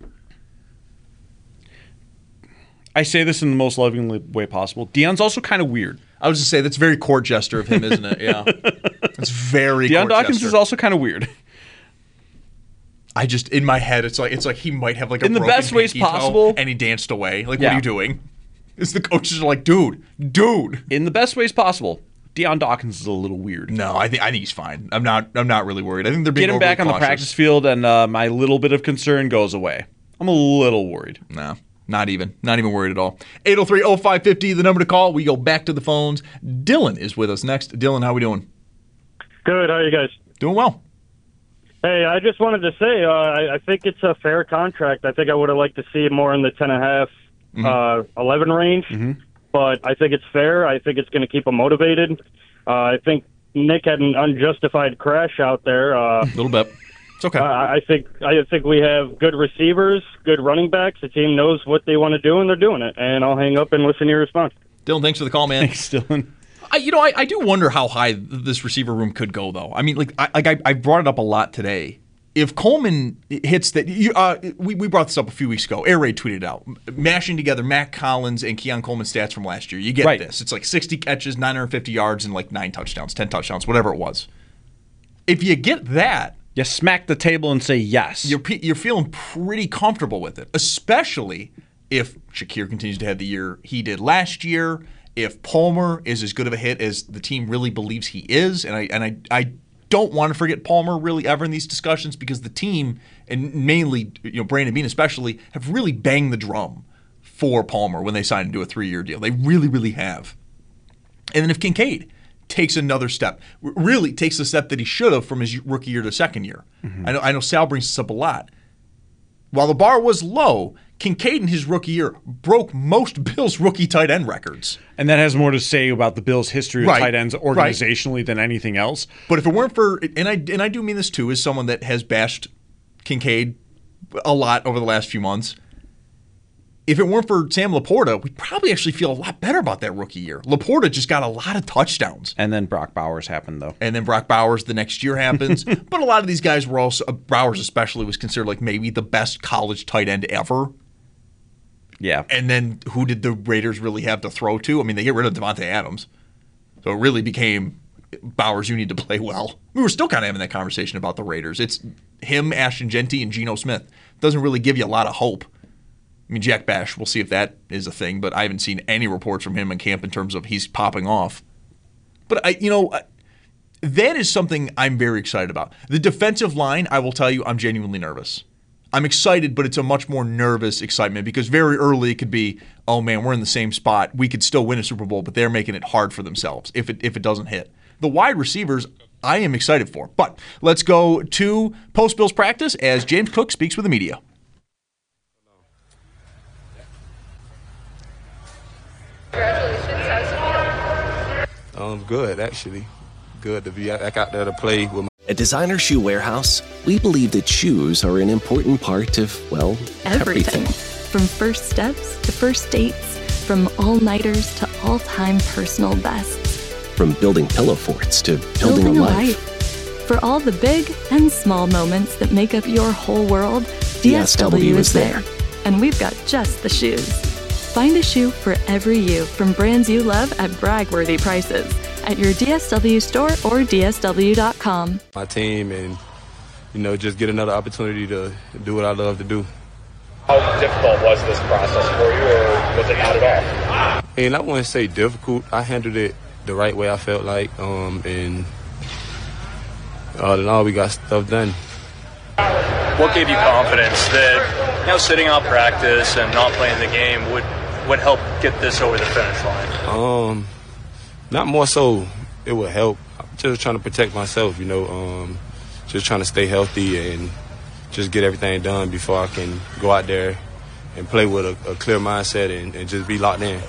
D: I say this in the most loving way possible. Deion's also kind of weird.
C: I was to say that's very court jester of him, isn't it? Yeah, it's very.
D: Deion
C: court
D: Dawkins
C: jester.
D: is also kind of weird.
C: I just in my head, it's like it's like he might have like a
D: in the
C: broken
D: best ways
C: pinky toe,
D: possible,
C: and he danced away. Like,
D: Yeah.
C: what are you doing? It's the coaches are like, dude, dude.
D: In the best ways possible, Deion Dawkins is a little weird.
C: No, I think I think he's fine. I'm not. I'm not really worried. I think they're being
D: Get him back on
C: overly
D: the
C: cautious.
D: practice field, and uh, my little bit of concern goes away. I'm a little worried.
C: No, not even. Not even worried at all. eight oh three oh five five oh, the number to call. We go back to the phones. Dylan is with us next. Dylan, how we doing?
Q: Good. How are you guys?
C: Doing well.
Q: Hey, I just wanted to say uh, I, I think it's a fair contract. I think I would have liked to see it more in the ten and a half,
C: Mm-hmm.
Q: uh, eleven range.
D: Mm-hmm.
Q: But I think it's fair. I think it's going to keep him motivated. Uh, I think Nick had an unjustified crash out there. A uh,
C: little bit. It's okay.
Q: I, I think I think we have good receivers, good running backs. The team knows what they want to do, and they're doing it. And I'll hang up and listen to your response.
C: Dylan, thanks for the call, man.
D: Thanks, Dylan.
C: I, you know, I, I do wonder how high this receiver room could go, though. I mean, like, I, like I, I brought it up a lot today. If Coleman hits that, you, uh, we, we brought this up a few weeks ago. Air Raid tweeted it out, mashing together Matt Collins and Keon Coleman's stats from last year. You get
D: Right.
C: this. It's like sixty catches, nine hundred fifty yards, and like nine touchdowns, ten touchdowns, whatever it was. If you get that,
D: you smack the table and say yes.
C: You're you're feeling pretty comfortable with it, especially if Shakir continues to have the year he did last year. If Palmer is as good of a hit as the team really believes he is, and I and I I don't want to forget Palmer really ever in these discussions because the team, and mainly you know Brandon Beane especially, have really banged the drum for Palmer when they signed him to a three-year deal. They really, really have. And then if Kincaid takes another step, really takes the step that he should have from his rookie year to second year.
D: Mm-hmm.
C: I know I know Sal brings this up a lot. While the bar was low, Kincaid in his rookie year broke most Bills rookie tight end records.
D: And that has more to say about the Bills' history of
C: Right,
D: tight ends organizationally
C: right.
D: than anything else.
C: But if it weren't for, and I and I do mean this too, as someone that has bashed Kincaid a lot over the last few months, if it weren't for Sam Laporta, we'd probably actually feel a lot better about that rookie year. Laporta just got a lot of touchdowns.
D: And then Brock Bowers happened, though.
C: And then Brock Bowers the next year happens. But a lot of these guys were also, uh, Bowers especially was considered like maybe the best college tight end ever.
D: Yeah.
C: And then who did the Raiders really have to throw to? I mean, they get rid of Devontae Adams. So it really became, Bowers, you need to play well. We were still kind of having that conversation about the Raiders. It's him, Ashton Genty, and Geno Smith. Doesn't really give you a lot of hope. I mean, Jack Bash, we'll see if that is a thing, but I haven't seen any reports from him in camp in terms of he's popping off. But, I, you know, that is something I'm very excited about. The defensive line, I will tell you, I'm genuinely nervous. I'm excited, but it's a much more nervous excitement because very early it could be, oh man, we're in the same spot. We could still win a Super Bowl, but they're making it hard for themselves if it if it doesn't hit. The wide receivers, I am excited for. But let's go to post-Bills practice as James Cook speaks with the media.
R: Um, good, actually. Good to be back out there to play with my
S: At Designer Shoe Warehouse, we believe that shoes are an important part of, well,
A: Everything.
S: everything.
A: From first steps to first dates, from all-nighters to all-time personal bests.
S: From building pillow forts to building,
A: Building
S: a
A: a
S: life.
A: life. For all the big and small moments that make up your whole world, D S W is there. And we've got just the shoes. Find a shoe for every you from brands you love at brag-worthy prices at your D S W store or D S W dot com.
R: my team and, you know, just get another opportunity to do what I love to do.
T: How difficult was this process for you, or was it not at all?
R: And I wouldn't say difficult. I handled it the right way I felt like, um, and all in all, we got stuff done.
U: What gave you confidence that, you know, sitting out practice and not playing the game would would help get this over the finish line?
R: Um, Not more so it would help. I'm just trying to protect myself, you know, um, just trying to stay healthy and just get everything done before I can go out there and play with a, a clear mindset and, and just be locked in.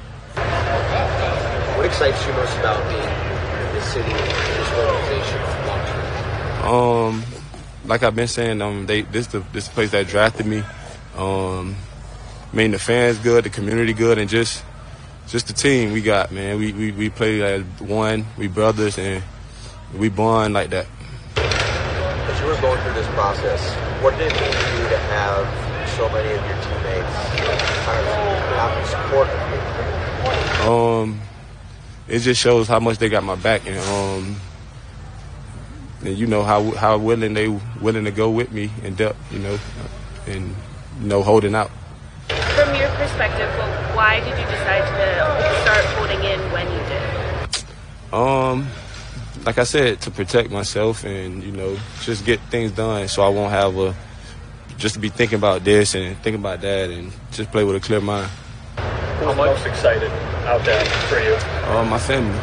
E: What excites you most about being in this city and this organization long term?
R: Um, like I've been saying, um, they this the this place that drafted me. Um, I mean, the fans good, the community good, and just just the team we got, man. We we we play as one, we brothers, and we bond like that.
E: As you were going through this process, what did it mean to you to have so many of your teammates kind of have the support of you?
R: Um, it just shows how much they got my back, and um, and you know how how willing they willing to go with me in depth, you know, and you know holding out.
V: From your perspective, well, why did you decide to start holding in when you did?
R: Um, like I said, to protect myself and, you know, just get things done so I won't have a, just to be thinking about this and thinking about that and just play with a clear mind.
U: Who's most excited out there for you?
R: Uh, my family.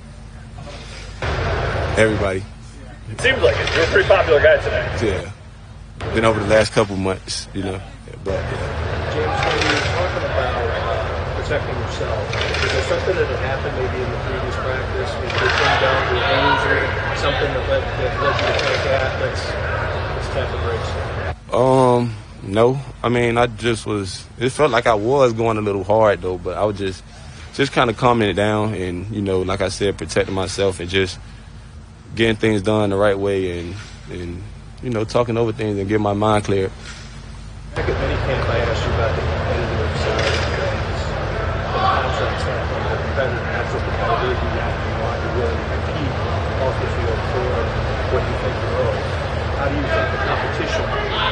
R: Everybody.
U: It seems like it. You're a pretty popular guy today.
R: Yeah. Been over the last couple months, you know, but yeah.
T: James, when you're talking about protecting yourself, is there something that had happened maybe in the previous practice? Was your thing down to a injury, something that led, that led you to think that let's, let's tap the brakes?
R: Um, no. I mean, I just was, it felt like I was going a little hard, though, but I was just, just kind of calming it down and, you know, like I said, protecting myself and just getting things done the right way and, and you know, talking over things and getting my mind clear.
T: Back at minicamp, I asked you about the competitive side of things, the contract standpoint, the competitive, natural competitive you got, you want to really compete off the field for what you think you owe. How do you think the competition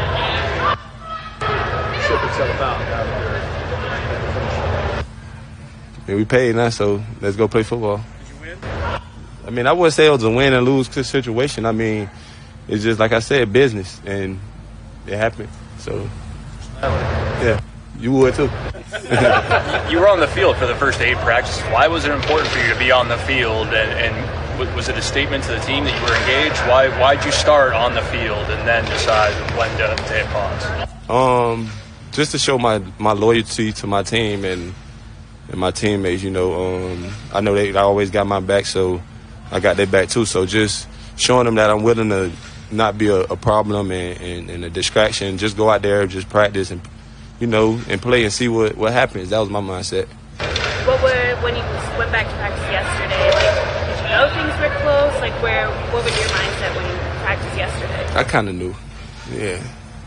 T: shook itself out now that you're at the finish line?
R: Yeah, we paid now, so let's go play football.
U: Did you win?
R: I mean, I wouldn't say it was a win and lose situation. I mean, it's just, like I said, business, and it happened, so... Yeah, you would too.
U: You were on the field for the first eight practices. Why was it important for you to be on the field? And, and was it a statement to the team that you were engaged? Why why'd you start on the field and then decide when to take pause?
R: Um, just to show my, my loyalty to my team and and my teammates. You know, um, I know they always got my back, so I got their back too. So just showing them that I'm willing to not be a, a problem and, and, and a distraction. Just go out there, just practice, and you know, and play and see what, what happens. That was my mindset.
V: What were when you went back to practice yesterday? Like, did you know things were close? Like, where? What was your mindset when you practiced yesterday?
R: I kind of knew. Yeah.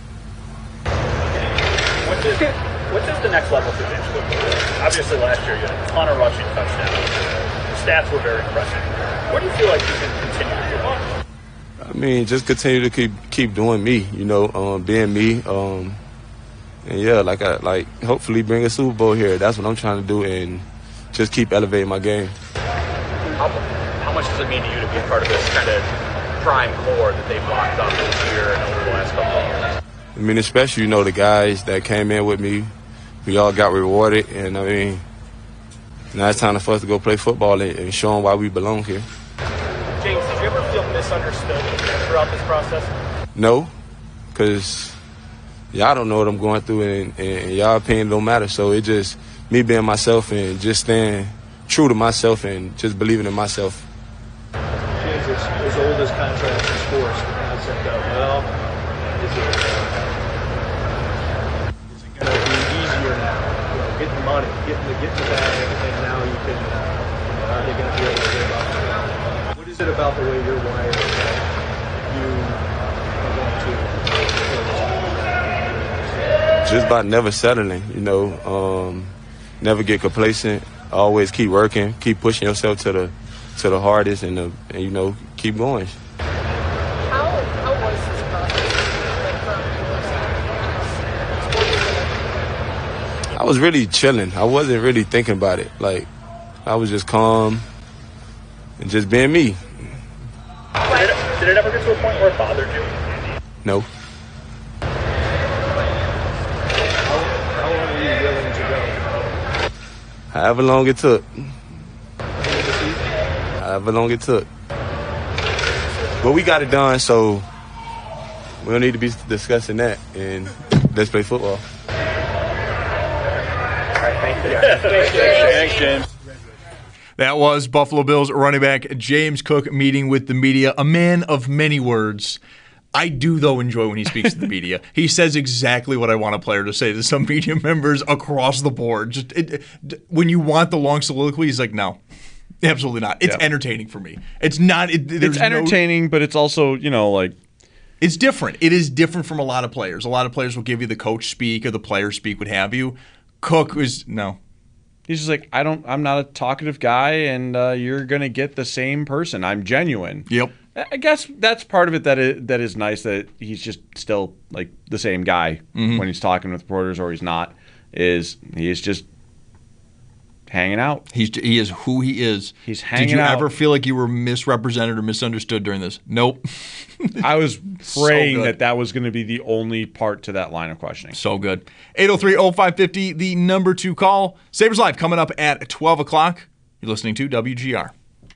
U: What is, what is the next level for James Cook? Obviously, last year you had a ton of rushing touchdowns. The stats were very impressive. What do you feel like you can continue to do?
R: I mean, just continue to keep keep doing me, you know, um, being me, um, and yeah, like I like hopefully bring a Super Bowl here. That's what I'm trying to do, and just keep elevating my game.
U: How, how much does it mean to you to be a part of this kind of prime core that they've locked up this year and over the last couple of years?
R: I mean, especially, you know, the guys that came in with me, we all got rewarded, and I mean, now it's time for us to go play football and, and show them why we belong here.
U: James, did you ever feel misunderstood throughout this process?
R: No, because y'all don't know what I'm going through, and, and, and y'all opinion don't matter. So it just me being myself and just staying true to myself and just believing in myself.
T: James, as, as old as contracts in sports, the concept of, well, is it, is it going to be easier now? You know, getting the money, getting the, getting the bag, everything now you can, you know, are they going to be able to live up to that? What is it about the way you're wired that you are going to?
R: Just about never settling, you know, um, never get complacent. Always keep working, keep pushing yourself to the to the hardest, and, the, and you know, keep going.
V: How how was this process? Like from
R: I was really chilling. I wasn't really thinking about it. Like, I was just calm and just being me.
U: Did it, did it ever get to a point where it bothered you?
R: No.
T: How long were you willing to go?
R: However long it took.
T: End of the season?
R: however long it took. But we got it done, so we don't need to be discussing that. And let's play football.
T: All right, thank you. Thanks, James.
C: That was Buffalo Bills running back James Cook meeting with the media, a man of many words. I do, though, enjoy when he speaks to the media. He says exactly what I want a player to say to some media members across the board. Just it, it, when you want the long soliloquy, he's like, no, absolutely not. It's
D: Yeah.
C: entertaining for me. It's not. It,
D: It's entertaining,
C: no,
D: but it's also, you know, like.
C: It's different. It is different from a lot of players. A lot of players will give you the coach speak or the player speak, what have you. Cook is, no.
D: He's just like, I don't, I'm not a talkative guy, and uh, you're going to get the same person. I'm genuine.
C: Yep.
D: I guess that's part of it that is, that is nice, that he's just still like the same guy
C: Mhm.
D: when he's talking with reporters, or he's not. Is he's just hanging out.
C: He's he is who he is.
D: He's hanging
C: Did you
D: out.
C: ever feel like you were misrepresented or misunderstood during this? Nope.
D: I was
C: So
D: praying
C: good.
D: that that was going to be the only part to that line of questioning.
C: So good. eight oh three oh five five oh, the number two call. Sabres Live coming up at twelve o'clock. You're listening to W G R.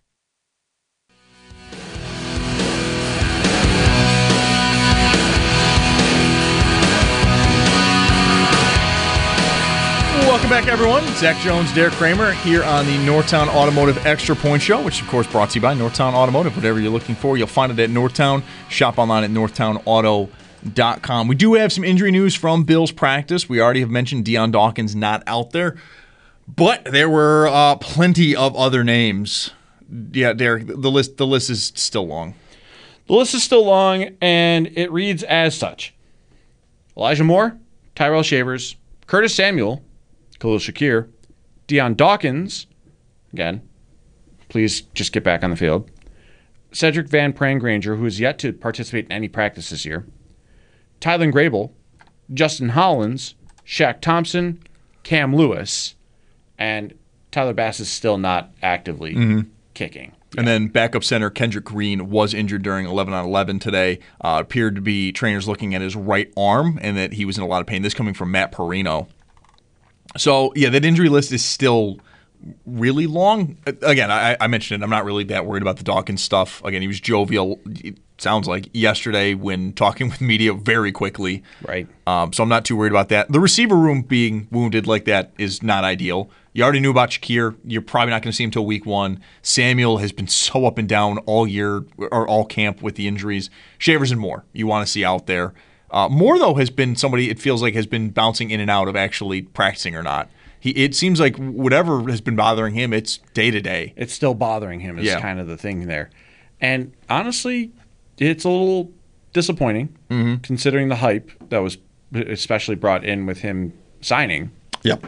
C: Welcome back, everyone. Zach Jones, Derek Kramer here on the Northtown Automotive Extra Point Show, which, of course, brought to you by Northtown Automotive. Whatever you're looking for, you'll find it at Northtown. Shop online at northtown auto dot com. We do have some injury news from Bills practice. We already have mentioned Dion Dawkins not out there, but there were uh, plenty of other names. Yeah, Derek, the list the list is still long.
D: The list is still long, and it reads as such: Elijah Moore, Tyrell Shavers, Curtis Samuel, Khalil Shakir, Dion Dawkins, again, please just get back on the field, Cedric Van Prangranger, who is yet to participate in any practice this year, Tylen Grable, Justin Hollins, Shaq Thompson, Cam Lewis, and Tyler Bass is still not actively
C: Mhm.
D: kicking.
C: And then backup center Kendrick Green was injured during eleven on eleven today. Uh, appeared to be trainers looking at his right arm and that he was in a lot of pain. This coming from Matt Perino. So, yeah, that injury list is still really long. Again, I, I mentioned it. I'm not really that worried about the Dawkins stuff. Again, he was jovial, it sounds like, yesterday when talking with media very quickly.
D: Right.
C: Um, so I'm not too worried about that. The receiver room being wounded like that is not ideal. You already knew about Shakir. You're probably not going to see him until week one. Samuel has been so up and down all year or all camp with the injuries. Shavers and Moore you want to see out there. Uh, Moore, though, has been somebody it feels like has been bouncing in and out of actually practicing or not. He It seems like whatever has been bothering him, it's day-to-day.
D: It's still bothering him is
C: Yeah.
D: kind of the thing there. And honestly, it's a little disappointing
C: Mhm.
D: considering the hype that was especially brought in with him signing.
C: Yep.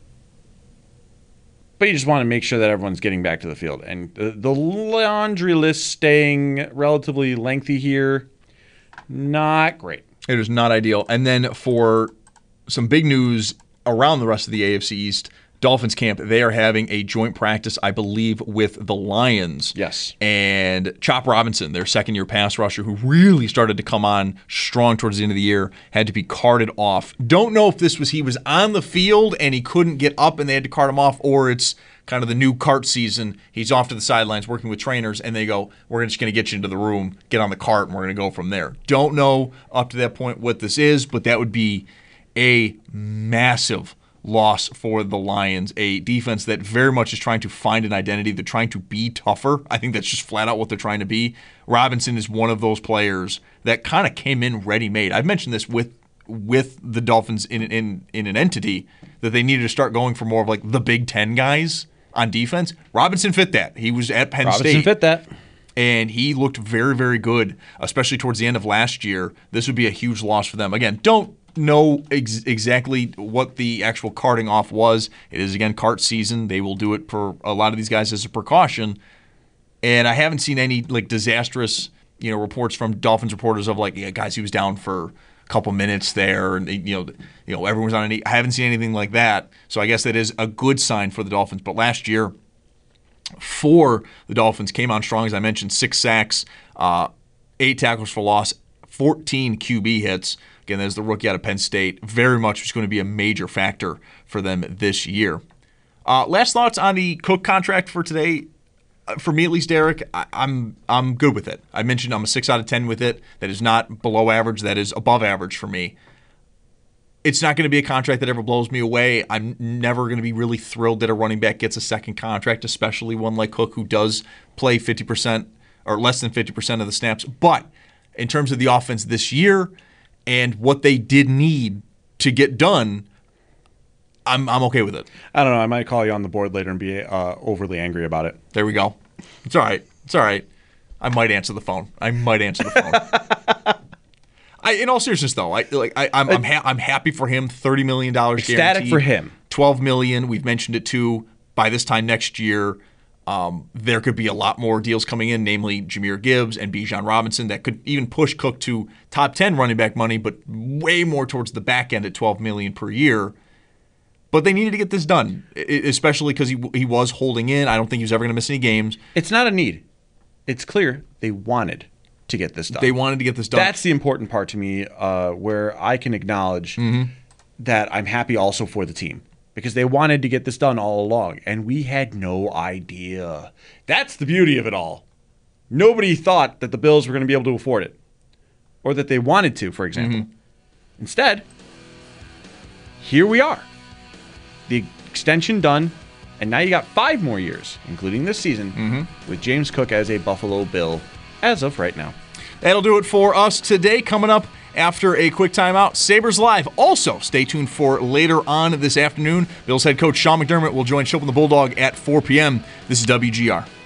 D: But you just want to make sure that everyone's getting back to the field. And the, the laundry list staying relatively lengthy here, not great.
C: It is not ideal. And then for some big news around the rest of the A F C East, Dolphins camp, they are having a joint practice, I believe, with the Lions.
D: Yes.
C: And Chop Robinson, their second-year pass rusher, who really started to come on strong towards the end of the year, had to be carted off. Don't know if this was he was on the field and he couldn't get up and they had to cart him off, or it's kind of the new cart season. He's off to the sidelines working with trainers, and they go, we're just going to get you into the room, get on the cart, and we're going to go from there. Don't know up to that point what this is, but that would be a massive loss for the Lions, a defense that very much is trying to find an identity. They're trying to be tougher. I think that's just flat out what they're trying to be. Robinson is one of those players that kind of came in ready-made. I've mentioned this with with the Dolphins in in in an entity that they needed to start going for more of like the Big Ten guys on defense. Robinson fit that. He was at Penn
D: Robinson
C: State.
D: fit that.
C: And he looked very, very good, especially towards the end of last year. This would be a huge loss for them. Again, don't know ex- exactly what the actual carting off was. It is, again, cart season. They will do it for a lot of these guys as a precaution. And I haven't seen any like disastrous, you know, reports from Dolphins reporters of like, yeah, guys, he was down for a couple minutes there, and they, you know, you know, everyone was on a knee. I haven't seen anything like that. So I guess that is a good sign for the Dolphins. But last year, for the Dolphins, came on strong, as I mentioned, six sacks, uh, eight tackles for loss, fourteen Q B hits. Again, there's the rookie out of Penn State. Very much is going to be a major factor for them this year. Uh, last thoughts on the Cook contract for today. for me at least, Derek, I, I'm I'm good with it. I mentioned I'm a six out of ten with it. That is not below average. That is above average for me. It's not going to be a contract that ever blows me away. I'm never going to be really thrilled that a running back gets a second contract, especially one like Cook who does play fifty percent or less than fifty percent of the snaps. But in terms of the offense this year and what they did need to get done, I'm I'm okay with it.
D: I don't know. I might call you on the board later and be uh, overly angry about it.
C: There we go. It's all right. It's all right. I might answer the phone. I might answer the phone. I, in all seriousness, though, I like I, I'm I'm, ha- I'm happy for him. Thirty million dollars guaranteed.
D: Ecstatic for him.
C: Twelve million. We've mentioned it too. By this time next year, um, there could be a lot more deals coming in, namely Jahmyr Gibbs and Bijan Robinson, that could even push Cook to top ten running back money, but way more towards the back end at twelve million per year. But they needed to get this done, especially because he he was holding in. I don't think he was ever going to miss any games.
D: It's not a need. It's clear they wanted to get this done.
C: They wanted to get this done.
D: That's the important part to me, uh, where I can acknowledge mm-hmm. that I'm happy also for the team because they wanted to get this done all along, and we had no idea. That's the beauty of it all. Nobody thought that the Bills were going to be able to afford it or that they wanted to, for example. Mm-hmm. Instead, here we are. The extension done, and now you got five more years, including this season, mm-hmm. with James Cook as a Buffalo Bill as of right now.
C: That'll do it for us today. Coming up after a quick timeout, Sabres Live. Also, stay tuned for later on this afternoon. Bills head coach Sean McDermott will join Chilpin the Bulldog at four p.m. This is W G R.